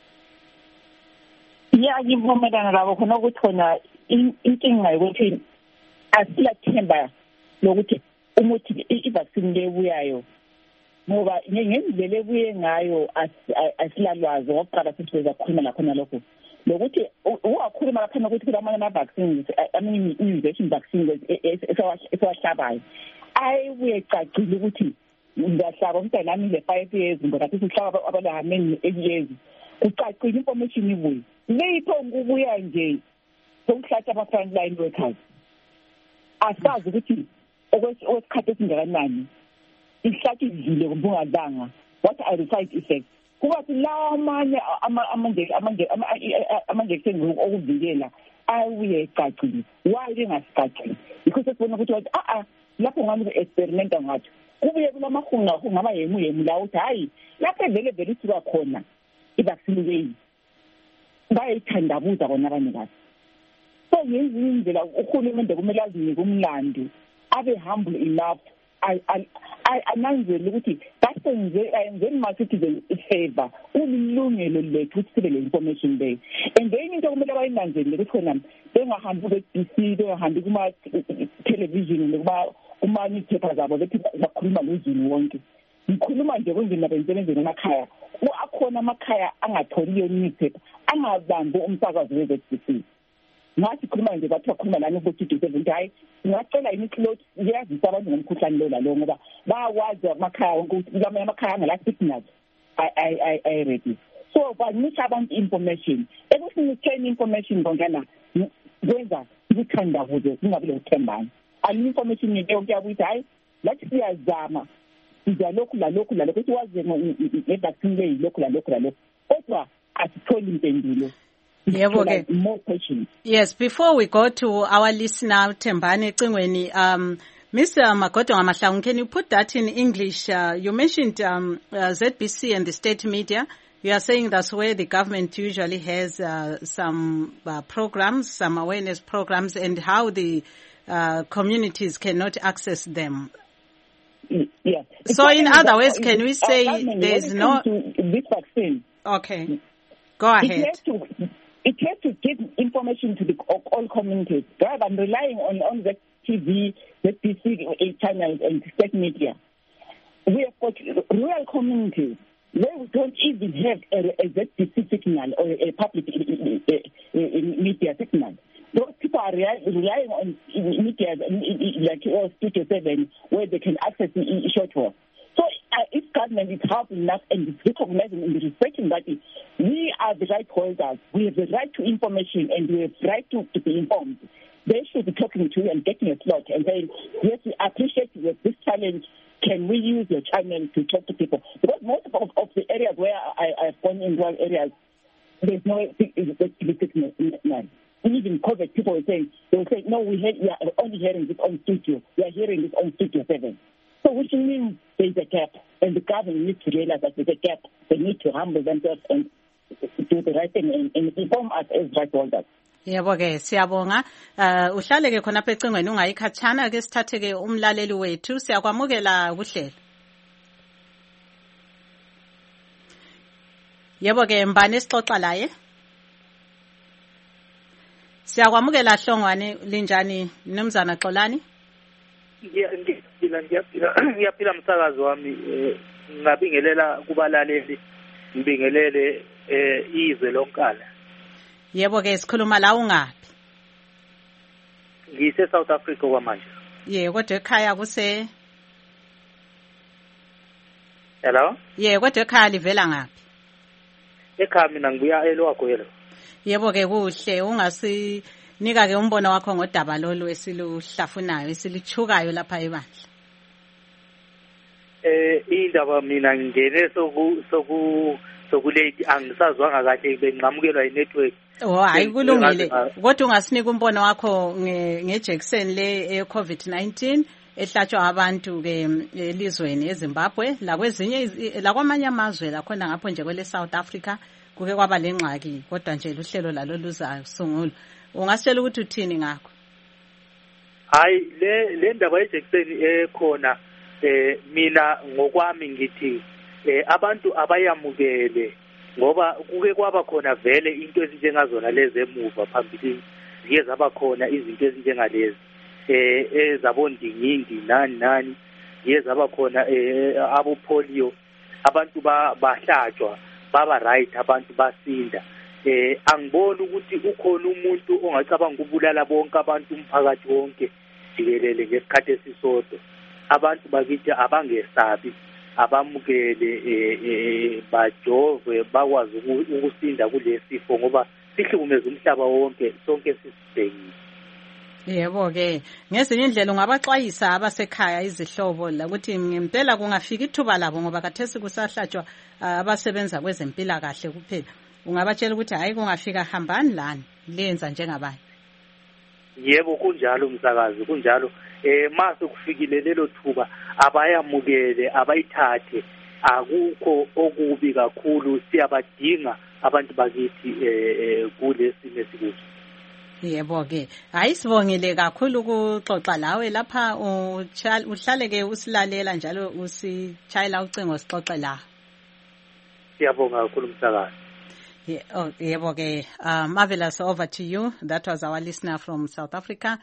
Ngivumelana labo khona ukuthi khona inkinga ukuthi asilathemba lokuthi umuthi i-vaccine lebuyayo ngoba ngendlela ebuye ngayo asilalwazi ngokuqala sithi bezakhuluma lakhona lokho lokuthi ungakhuluma lapha nokuthi kulamanye ama-vaccines immunization vaccines esewahlabayo ayibuye cacile ukuthi ngiyahlaba umntana nami nge-5 years ngoba kathi sihlaba abalahamenni 8 years kucacile information ibuye leyipho kubuya nje sokuhlatha ama-frontline workers asazi ukuthi okwesikhathi esingakanani ihlathi idlile kumbe ungadlanga what are the side effects kuba lawa amanye ama-injection okuvikela ayibuye ecacile why bengasicacile because sesibona ukuthi lapho ngani experimenta ngathi kubuye kulamahunga abayemu la uthi hayi lapho vele isuka khona i-vaccine leyi bayayithandabuza kona abanikazi. So ngezinye indlela uhulumende kumele azinike umlando abe humble enough ananzele ukuthi ayenzeni ma-citizens i-favor ulilungelo lethu ukuthi sibe le information leyo and then into kumele bayinanzele ukuthi khona bengahambi ku-BBC bengahambi kuma-television kuma-newspaper zabo bethi bakhuluma lozulu wonke. Ngikhuluma nje kwendlela abensebenzeni emakhaya akhona amakhaya angatholiyo newspaper angabambi umsakazo we-BBC. Ngathi khuluma nje bathi bakhuluma lana ku-227 hayi ngiyacela imiklot yazisa abantu ngomkhuhlane lo lalo ngoba bayawazi amakhaya wonke ukuthi lamanye amakhaya angala signal I ready so banisha abantu information everything is information ngongana kwenza ukuthandabuze kungabe lokuthembana information leyo kuyabuthi hayi lathi siyazama izalokhu lalokhu siwaze ngevaccine leyi lokhu lalokhu kodwa asitholi impendulo. More questions. Yes, before we go to our listener Thembani Cingweni, Mr. Magodo Mahlangu, can you put that in English? You mentioned ZBC and the state media. You are saying that's where the government usually has some programs, some awareness programs, and how the communities cannot access them. Yes. So in other words, can we say there's no... This vaccine. Okay. Go ahead. It has to give information to all communities rather than relying on the TV, the PC channels and state media. We have got rural communities where we don't even have a ZBC signal or a public media signal. Those people are relying on media like Studio 7 where they can access short wave. So if government is helping us and is recognizing and respecting that we are the right holders, we have the right to information and we have the right to be informed, they should be talking to you and getting a slot and saying, yes, we appreciate this challenge. Can we use your channel to talk to people? Because most of the areas where I've gone in rural areas, there's no signal. Even COVID, people will say, no, we are only hearing this on studio. We are hearing this on Studio 7. So which means there's a gap, and the government needs to realize that there's a gap. They need to humble themselves and do the right thing and inform us as right holders. Yebo ke siyabonga uhlale ke khona ecingweni ungayikhatshana ke sithathe ke umlaleli wethu siyakwamukela kuhlelo. Yebo ke mbani esixoxa laye? Siyakwamukela Hlongwane linjani Mnumzana Xolani? Ngiyaphila msakazi wami ngabingelela kubalaleli ngibingelele izwe lonkana. Yebo ke sikhuluma la ungaphi? Ngise South Africa kwamanje. Kodwa ekhaya kuse Hello? Kodwa ekhaya livela ngaphi? Ekhaya mina ngibuya eLwagwelo. Yebo ke kuhle ungasinika ke umbono wakho ngodaba lolu esiluhlafunayo esilichukayo lapha ebandla. Indaba mina ngingene sokulate angisazwanga kahle benqamukelwa inetwork. Hayi kulungile. Kodwa ungasinika umbono wakho ngeJackson le COVID-19 ehlatshwa abantu ke elizweni eZimbabwe la kwezinye la kwamanye amazwe la khona ngapho nje kwele South Africa kuke kwaba lengxaki kodwa nje uhlelo lalo luzayo sungula. Ungasitshela ukuthi uthini ngakho? Hayi le ndaba yeJackson ekhona mina ngokwami ngithi abantu abayamukele ngoba kuke kwaba khona vele into ezinjengazona lezi emuva phambili ziye zaba khona izinto ezinjengalezi ezabondingindi nani ziye zaba khona abo polio abantu bahlatshwa baba right abantu basinda angiboni ukuthi ukhona umuntu ongacabanga ukubulala bonke abantu umphakathi wonke jikelele ngesikhathi esisodwa. Abantu bakithi abangesabi abamukele bajove bakwazi ukusinda kulesifo ngoba sihlukumeza umhlaba wonke sonke sisibhekile. Yebo ke ngezinye indlela ungabaxwayisa abasekhaya izihlobo la ukuthi ngempela kungafika ithuba labo ngoba kathesi kusahlatshwa abasebenza kwezempilakahle kuphela. Ungabatshela ukuthi hayi kungafika hambani lana lenza njengabanye. Yebo kunjalo msakazi kunjalo mase kufikile lelo thuba abayamukele abayithathe akukho okubi kakhulu siyabadinga abantu bakithi kulesimo esikuso. Yebo ke hayi sibongile kakhulu ukuxoxa lawe lapha uhlale ke usilalela njalo usitshayela ucingo sixoxe la. Siyabonga kakhulu msakazi. Yebo ke Marvelous, over to you. That was our listener from South Africa,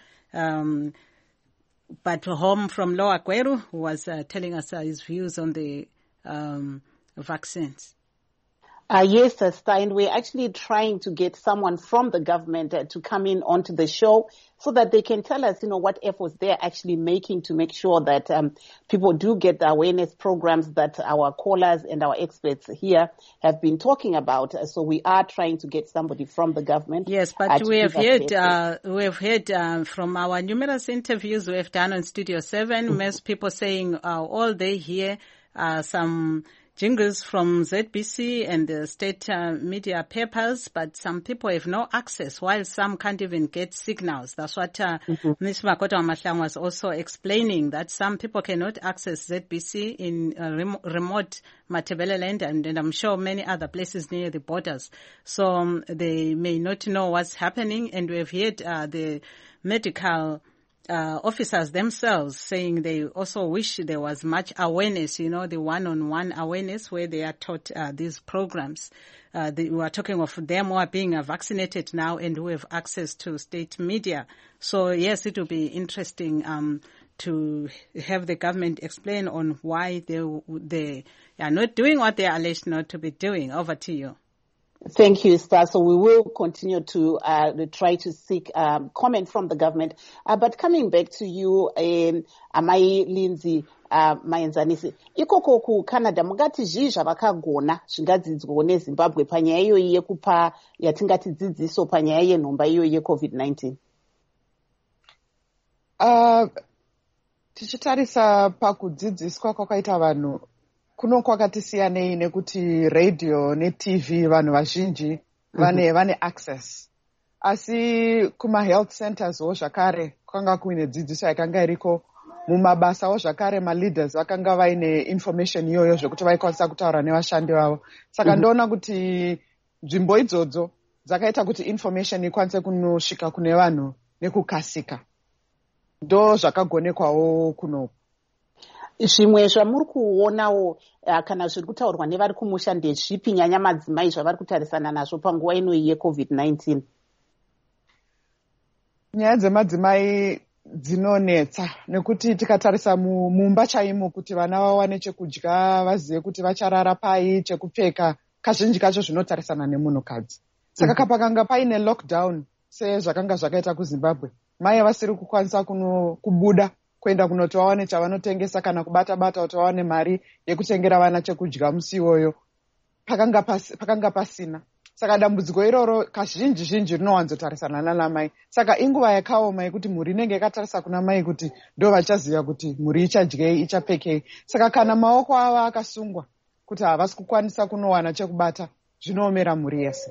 but home from Lower Gweru, who was telling us his views on the vaccines. Yes, Stein, we're actually trying to get someone from the government to come in onto the show so that they can tell us, what efforts they're actually making to make sure that people do get the awareness programs that our callers and our experts here have been talking about. So we are trying to get somebody from the government. Yes, but we have heard from our numerous interviews we have done on Studio 7, most people saying all they hear some jingles from ZBC and the state media papers, but some people have no access, while some can't even get signals. That's what Ms. Makota Mahlang was also explaining, that some people cannot access ZBC in remote Matabeleland and I'm sure many other places near the borders. So they may not know what's happening, and we've heard the medical officers themselves saying they also wish there was much awareness, the one-on-one awareness where they are taught these programs. We are talking of them who are being vaccinated now and who have access to state media. So yes, it will be interesting to have the government explain on why they are not doing what they are alleged not to be doing. Over to you. Thank you, Star. So we will continue to try to seek comment from the government. But coming back to you, Amai Lindsay Maenzanisi, ikoko ku Canada mungati zvii zvavakagona zvingadzidzwawo neZimbabwe panyaya iyoyi yekupa yatingati dzidziso panyaya yenhomba iyoyi yeCovid-19? Tichitarisa pakudzidziswa kwakaita vanhu kuno kwakatisiyanei nekuti radio neTV vanhu vazhinji vane access. Asi kuma health centers wo zvakare kwanga kuine dzidziso yakanga iriko, mumabasa wo zvakare leaders vakanga vaine information iyoyo zvekuti vaikwanisa kutaura nevashandi vavo. Saka ndoona kuti nzvimbo idzodzo dzakaita kuti information ikwanise kunosvika kune vanhu nekukasika. Ndo zvakagonekwawo kuno. Zvimwe zvamuri kuonawo kana zviri kutaurwa nevari kumusha ndezvipi, nyanya madzimai zvavari kutarisana nazvo panguva inoyi yeCovid-19? Nyaya dzemadzimai dzinonetsa nekuti tikatarisa mumba chaimo kuti vana vawane chekudya, vazive kuti vacharara pai, chekupfeka, kazhinji kacho zvinotarisana nemunhukadzi. Saka kapakanga paine lockdown sezvakanga zvakaita kuZimbabwe, mai vasiri kukwanisa kubuda kuenda kunoti vawane chavanotengesa kana kubata-bata kuti vawane mari yekutengera vana chekudya musi iyoyo, pakanga pasina. Saka dambudziko iroro kazhinji rinowanzotarisana nanamai. Saka inguva yakaoma yekuti mhuri inenge yakatarisa kuna mai kuti ndo vachaziva kuti mhuri ichadyei, ichapfekei. Saka kana maoko avo akasungwa kuti havasi kukwanisa kunowana chekubata, zvinoomera mhuri yese.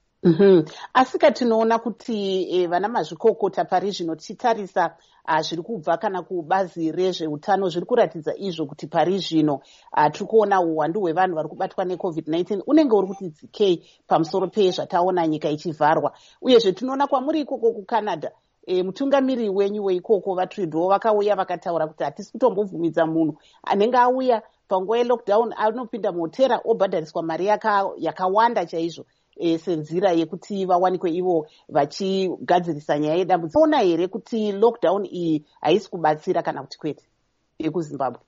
Asika tinoona kuti vana mazvikokota pari zvino tichitarisa zviri kubva kana kubazi rezveutano zviri kuratidza izvo kuti pari zvino tiri kuona uwandu hwevanhu vari kubatwa neCovid-19 unenge uri kuti dzikei pamusoro pezvataona nyika ichivharwa. Uyezve tinoona kwamuri ikoko kuCanada, mutungamiri wenyu weikoko vaTrudeau vakauya vakataura kuti hatisi kutombobvumidza munhu anenge auya panguva yelockdown anopinda muhotera obhadhariswa mari yakawanda chaizvo senzira yekuti vawanikwe ivo vachigadzirisa nyaya yedambudziko. Ona here kuti lockdown iyi haisi kubatsira kana kuti kwete yekuZimbabwe?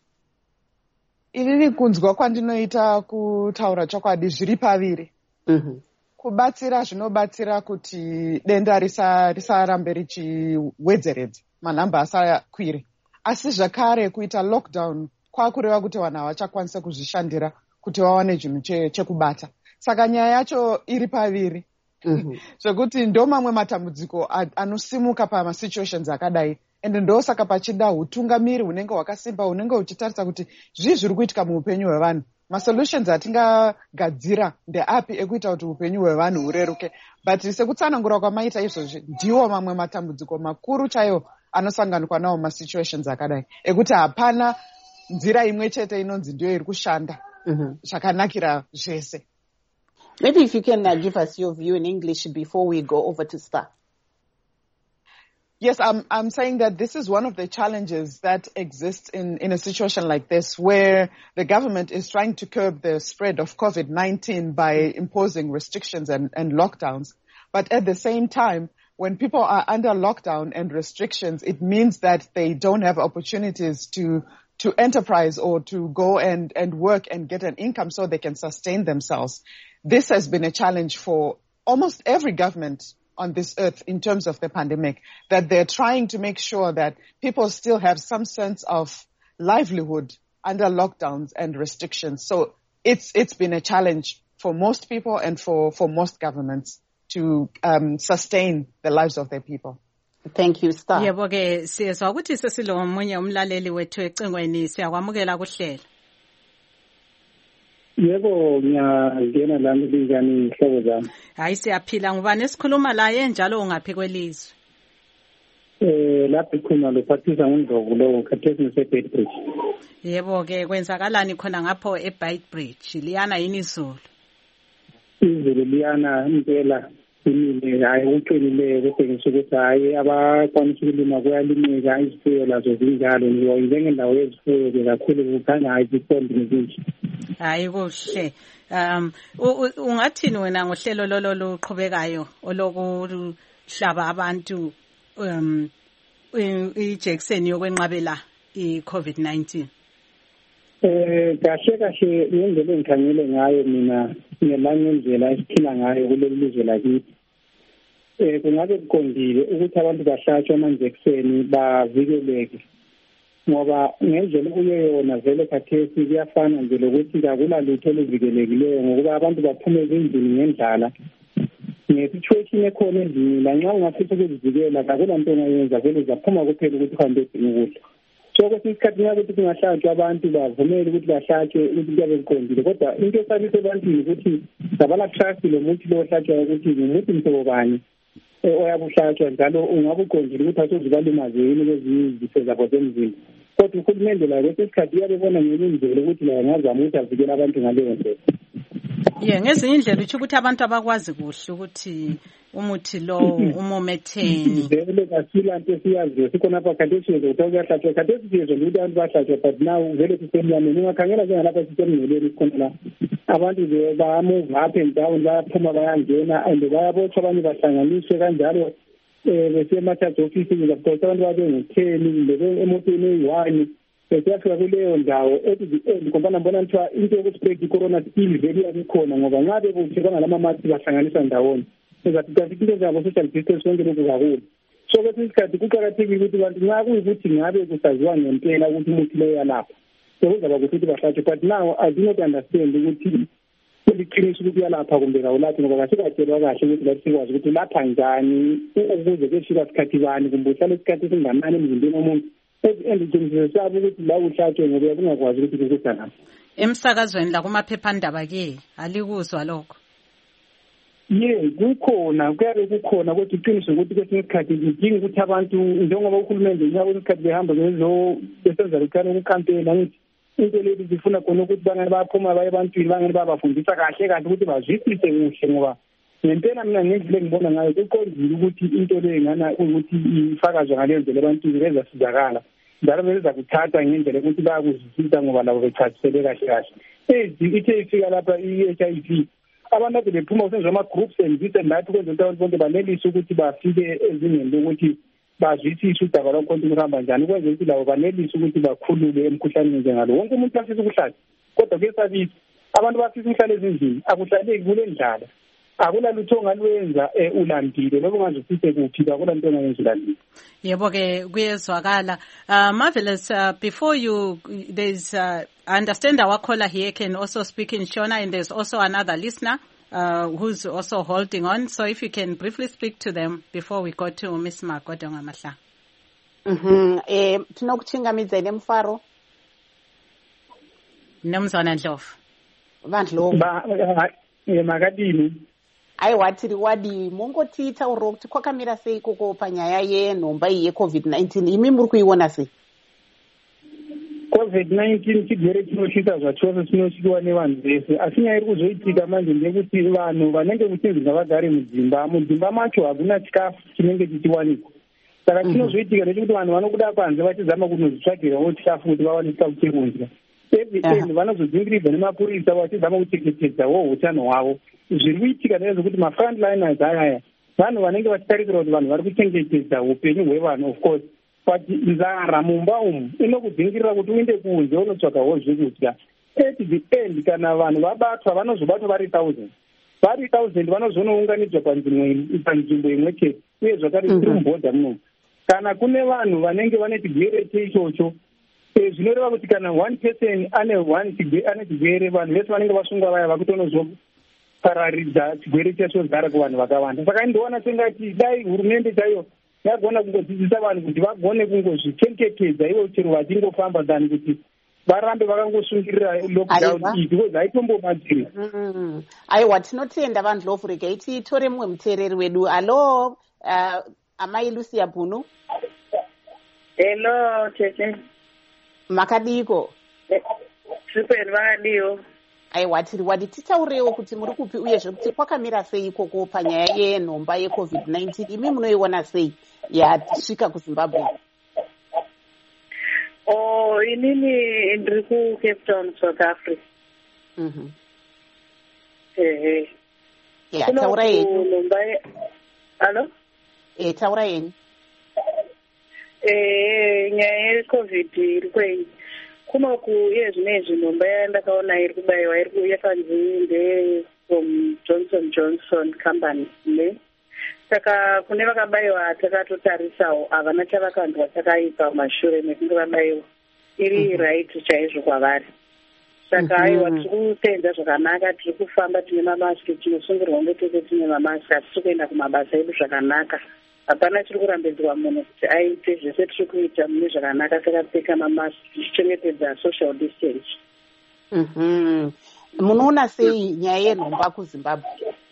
Inini kunzwa kwandinoita kutaura chokwadi zviri paviri. Kubatsira zvinobatsira kuti denda risarambe richiwedzeredza, manhamba asakwire. Asi zvakare kuita lockdown kwakureva kuti vanhu havachakwanisa kuzvishandira kuti vawane chinhu chekubata. Saka nyaya yacho iri paviri. Zvekuti ndo mamwe matambudziko anosimuka pamasituations akadai. Ende ndo saka pachida utungamiri hunenge hwakasimba, hunenge huchitarisa kuti zvii zviri kuitika muupenyu hwevanhu. Masolutions atingagadzira ndeapi ekuita kuti upenyu hwevanhu hureruke. But sekutsanangura kwamaita izvozvi ndiwo mamwe matambudziko makuru chaiwo anosanganikwa nawo masituations akadai. Ekuti hapana nzira imwe chete inonzi ndiyo iri kushanda zvakanakira zvese. Maybe if you can give us your view in English before we go over to Star. Yes, I'm saying that this is one of the challenges that exists in a situation like this, where the government is trying to curb the spread of COVID-19 by imposing restrictions and lockdowns. But at the same time, when people are under lockdown and restrictions, it means that they don't have opportunities to to enterprise or to go and work and get an income so they can sustain themselves. This has been a challenge for almost every government on this earth in terms of the pandemic, that they're trying to make sure that people still have some sense of livelihood under lockdowns and restrictions. So it's been a challenge for most people and for most governments to sustain the lives of their people. Thank you, Star. Yebo ke siyezwa ukuthi sesilo omunye umlaleli wethu ecingweni siyakwamukela kuhlelo. Yebo ngiyangena lami linjani ihlobo zami. Hayi siyaphila ngubani esikhuluma la enjalo ungaphi kwelizwe? Lapho khona lo Patricia uNdlovu lo khathesi ngiseBeitbridge. Yebo ke kwenzakalani khona ngapho eBeitbridge liyana yini izulu? Izulu liyana impela imile hayi uqinile bese ngisukuthi hayi abakwanisa ukulima kuyalimeka izifuyo lazo zinjalo njengendawo yezifuyo kakhulu kukhanya hayi ziqonde ngithi. Hayi kuhle. Ungathini wena ngohlelo lolo luqhubekayo olokuhlaba abantu ijekseni yokwenqabela iCovid-19? Kahle ngendlela engikhangele ngayo mina ngelanye indlela esiphila ngayo kuleli lizwe lakithi. Kungabe kuqondile ukuthi abantu bahlatshwe amanjekiseni bavikeleke. Ngoba ngendlela kuyeyona vele khathesi kuyafana nje lokuthi akula lutho oluvikeelekileyo ngokuba abantu baphuma ezindlini ngendlala. Ngesituation ekhona endlini lanxa ungafisa ukuzivikela akula nto ongayenza vele zaphuma kuphela ukuthi uhambe udinga ukudla. So kwesinye isikhathi ukuthi kungahlatshwa abantu bavumele ukuthi bahlatshwe ukuthi kuyabe kuqondile kodwa into esabisa ebantwini ukuthi zabala-trust lo muntu lo ohlatshwayo ukuthi ngumuntu mhlobo bani oyabuhlatshwa njalo ungabe uqondile ukuthi asozibalimaze yini kwezinye izifo zabo zemzimba. Kodwa uhulumende la kwesinye isikhathi uyabebona ngenye indlela ukuthi la ngazama ukuthi avikele abantu ngaleyo ndlela. Ngezinye indlela utsho ukuthi abantu abakwazi kuhle ukuthi umuthi lo umometheni. Vele kasila nto siyaziyo sikhona apha khathesi ukuthi uyahlatshwa khathesi sizwe ukuthi abantu bahlatshwa but now vele sisemnyameni ungakhangela njengalapha sisemngceleni sikhona la abantu ba-move up and down bayaphuma bayangena and bayabotshwa abanye bahlanganiswe kanjalo besema-charge offices zaphosa abantu babengu-10 emotweni eyi-1 siyafika kuleyo ndawo ngombana mbona kuthiwa into yokuspread i-corona still vele iyabikhona ngoba nxa bekuthi bangalamamaski bahlanganiswa ndawonye ezathi into zabo social distance konke lokhu kakhulu. So kwesinye isikhathi kuqakathekile ukuthi abantu nxa kuyikuthi ngabe kusaziwa ngempela ukuthi umuthi lo uyalapha sekuzaba kuthi ukuthi bahlatshwe but now I do not understand ukuthi kuliqiniso ukuthi uyalapha kumbe kawulaphi ngoba kasikatshelwa kahle ukuthi lathi sikwazi ukuthi ulapha njani ukuze kuyefika sikhathi bani kumbe uhlale isikhathi esinganani emzimbeni womuntu endiqinisile sabe ukuthi la uhlatshwe ngoba kungakwazi ukuthi kukuthana. Emsakazweni la kumaphephandaba ke alikuzwa lokho? Kukhona kuyabe kukhona kodwa iqiniso ukuthi kwesinye isikhathi kudinga ukuthi abantu njengoba uhulumende nyaka kwesikhathi behamba besenza lukhana ukukhampeyina ngithi into lezi zifuna khona ukuthi bangane baphuma baye ebantwini bangane babafundisa kahle kahle ukuthi bazwisise kuhle ngoba ngempela mina ngendlela engibona ngayo kuqondile ukuthi into le ngana ukuthi ifakazwe ngaleyo ndlela ebantwini bezasizakala njalo beza kuthatha ngendlela ukuthi bayakuzwisisa ngoba labo bechasisele kahle kahle. Ithe ifika lapha i-HIV abantu ade bephuma kusenziwa ama-groups and this and that ukwenzela ukuthi abantu bonke banelise ukuthi bafike ezingeni lokuthi bazwisise udaba lwakhona ukuhamba njani ukwenzela ukuthi labo banelise ukuthi bakhulule emkhuhlaneni njengalo. Wonke umuntu afisa ukuhlala kodwa kuyesabisa abantu bafisa ukuhlala ezindlini akuhlaleki kule ndlala akula lutho ongalwenza ulandile noma ungazwisise kuphi akula nto ongayenza ulandile. Yebo ke kuyezwakala. Marvelous, before you there's I understand our caller here can also speak in Shona and there's also another listener who's also holding on, so if you can briefly speak to them before we go to Miss Magodonga Mahla. Tinokuthingamidza nemfaro Nomzana Ndlovu. Vandlovu makadini aiwa tiri wadi mongotiitaurira kuti kwakamira sei koko panyaya yenhomba iyi yeCovid-19 imi muri kuiona sei? COVID-19 chigere chinoshita zvachose chinoshikiwa nevanhu vese asi nyaya iri kuzoitika manje ndeyekuti vanhu vanenge kuchinzi ngavagare mudzimba macho hakuna chikafu chinenge chichiwanikwa saka chinozoitika ndechekuti vanhu vanobuda panze vachizama kunozvitsvagirawo chikafu kuti vawane chikafu chekudya every end vanozodzingirirwa nemapurisa vachizama kuchengetedzawo utano hwavo. Zviri kuitika ndezvekuti mafrontliners ayaya vanhu vanenge vachitarisira kuti vanhu vari kuchengetedza upenyu hwevanhu of course but nzara mumba umu inokudhingirira kuti uinde kunze unotsvagawo zvekudya. At the end kana vanhu vabatwa vanozobatwa vari 1,000 vanozonounganidzwa panzvimbo imwe chete, uye zvakare tiri mubhodha muno. Kana kune vanhu vanenge vane chigwere cheichocho, zvinoreva kuti kana one person ane chigwere, vanhu vese vanenge vasungwa vaya vakutonozoparadza chigwere chazogara kuvanhu vakawanda. Saka ndoona sengati dai hurumende chaiyo yagona kungodzidzisa vanhu kuti vagone kungozvichengetedza ivo chero vachingofamba than kuti varambe vakangosungirira lockdown iyi because haitombobatsiri. Aiwa, tinotenda vanhu lovurege. Titore mumwe muteereri wedu. Alo, amai Lucia Bunu. Hello, tete. Makadiko? Super, vakadiwo. Aiwa, tiri wadi titaurewo kuti muri kupi uyezve kuti kwakamira sei ikoko panyaya yenhomba yeCovid-19. Imi munoiona sei yasvika kuZimbabwe? Inini ndiri kuCape Town, South Africa. Taura yenyu. Alo? Taura yenyu. Nyaya yeCovid iri kwei. Kunoku iye zvinezvi nhomba yandakaona iri kubayiwa yakanzi nde from Johnson Company ne. Saka kune vakabayiwa takatotarisawo havana chavakanzwa chakaipa mashure mekunge vabayiwa. Iri right chaizvo kwavari. Saka aiwa tiri kusenza zvakanaka, tiri kufamba tine mamaski, tinosungirwa kunge tese tine mamaski, asi tiri kuenda kumabasa edu zvakanaka. Hapana chiri kurambidzwa munhu kuti aite zvese tiri kuita mune zvakanaka, takapfeka mamaski tichichengetedza social distance. Munoona sei nyaya yenhomba kuZimbabwe?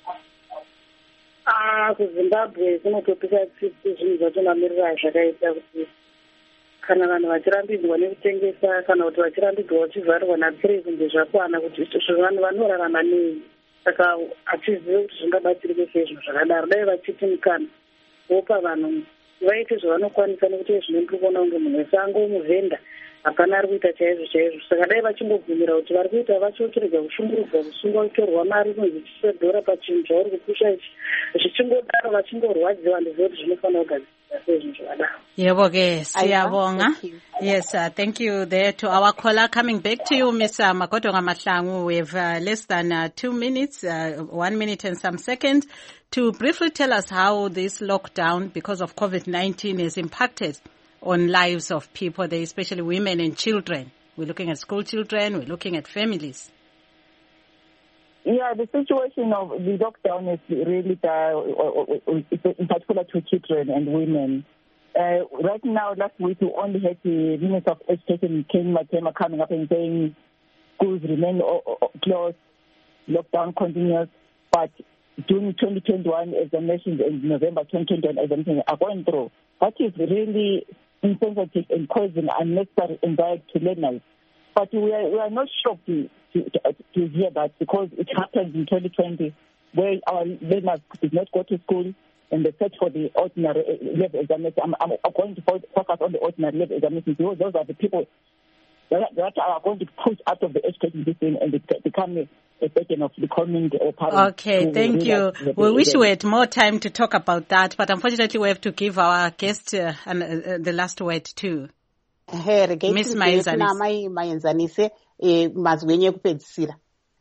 KuZimbabwe kunotopisa tsitsi zvinhu zvatomamirira zvakaita kuti kana vanhu vachirambidzwa nekutengesa kana kuti vachirambidzwa vachivharwa napiri kunge zvakwana kuti vanhu vanorarama nei. Saka hatizivi kuti zvingabatsirike sei zvinhu zvakadaro. Dai vachiti mukana vopa vanhu vaite zvavanokwanisa, nekuti zvino ndiri kuona kunge munhu wese angomuvhenda, hapana ari kuita chaizvo. Saka dai vachimbobvumira kuti vari kuita vacho chirega kushungurudzwa, kusungwa, kutorwa mari kunzi chisedhora pachinhu chauri kupusha ichi, zvichingodaro vachingorwadziwa. Handizivi kuti zvinofanira kugadzirisa sei zvinhu zvakadaro. Yebo ke, siyabonga. Yes, thank you there to our caller. Coming back to you, Ms. Magodonga Mahlangu, we have less than 2 minutes, 1 minute and some seconds, to briefly tell us how this lockdown, because of COVID-19, has impacted on lives of people there, especially women and children. We're looking at school children, we're looking at families. Yeah, the situation of the lockdown is really in particular to children and women. Right now, last week, we only had the Minister of Education, Ken Matema, coming up and saying schools remain closed, lockdown continues, but June 2021 examinations and November 2021 examinations are going through. That is really insensitive and causing unnecessary anxiety to learners. But we are not shocked to hear that, because it happened in 2020 where our learners did not go to school and they search for the ordinary level examinations. I'm going to focus on the ordinary level examinations because those are the people that are going to push out of the education system and become a burden of the coming parents. Okay, thank you. We wish we had more time to talk about that, but unfortunately we have to give our guest the last word too. Miss Maenzanise, mazwi enyu ekupedzisira.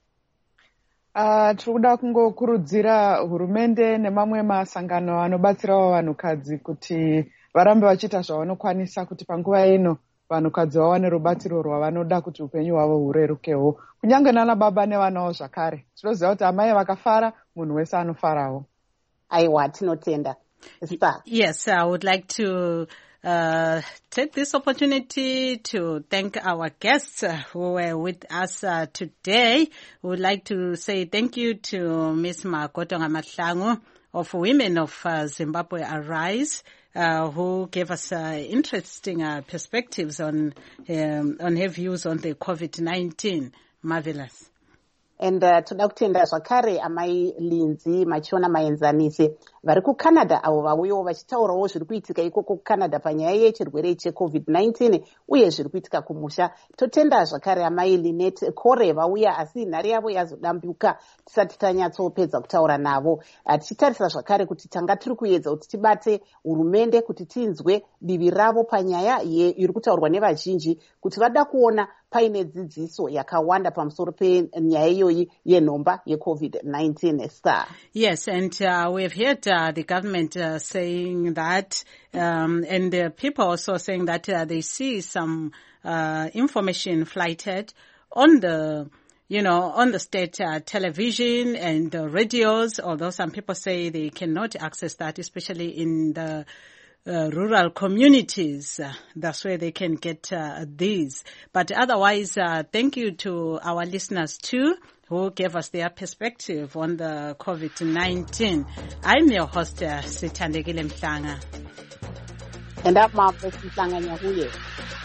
Tiri kuda kungokurudzira hurumende nemamwe masangano anobatsirawo vanhukadzi kuti varambe vachiita zvavanokwanisa kuti panguva ino vanhukadzi vawane rubatsiro rwavanoda kuti upenyu hwavo hurerukewo, kunyange nana baba nevanawo zvakare. Tinoziva kuti amai vakafara, munhu wese anofarawo. Aiwa, tinotenda. Yes, I would like to take this opportunity to thank our guests who were with us today. We would like to say thank you to Ms. Magodonga Mahlangu of Women of Zimbabwe Arise, who gave us interesting perspectives on her views on the COVID-19. Marvelous. And toda kutenda zvakare amai Linzi Machiona Maenzanisi vari kuCanada avo vauyawo vachitaurawo zviri kuitika ikoko kuCanada panyaya yechirwere cheCovid-19 uye zviri kuitika kumusha. Totenda zvakare amai Linet Kore vauya asi nhare yavo yazodambuka tisati tanyatsopedza kutaura navo. Tichitarisa zvakare kuti tanga tiri kuedza kuti tibate hurumende kuti tinzwe divi ravo panyaya iri kutaurwa nevazhinji kuti vada kuona paine dzidziso yakawanda pamusoro penyaya iyoyi yenhomba yeCovid-19 star. Yes, and we've heard the government saying that, and people also saying that they see some information flighted on the on the state television and radios, although some people say they cannot access that, especially in the rural communities. That's where they can get these. But otherwise, thank you to our listeners too, who gave us their perspective on the COVID-19. I'm your host, Sithandekile Mhlanga. And I'm Mama Mhlanga Nyahuye.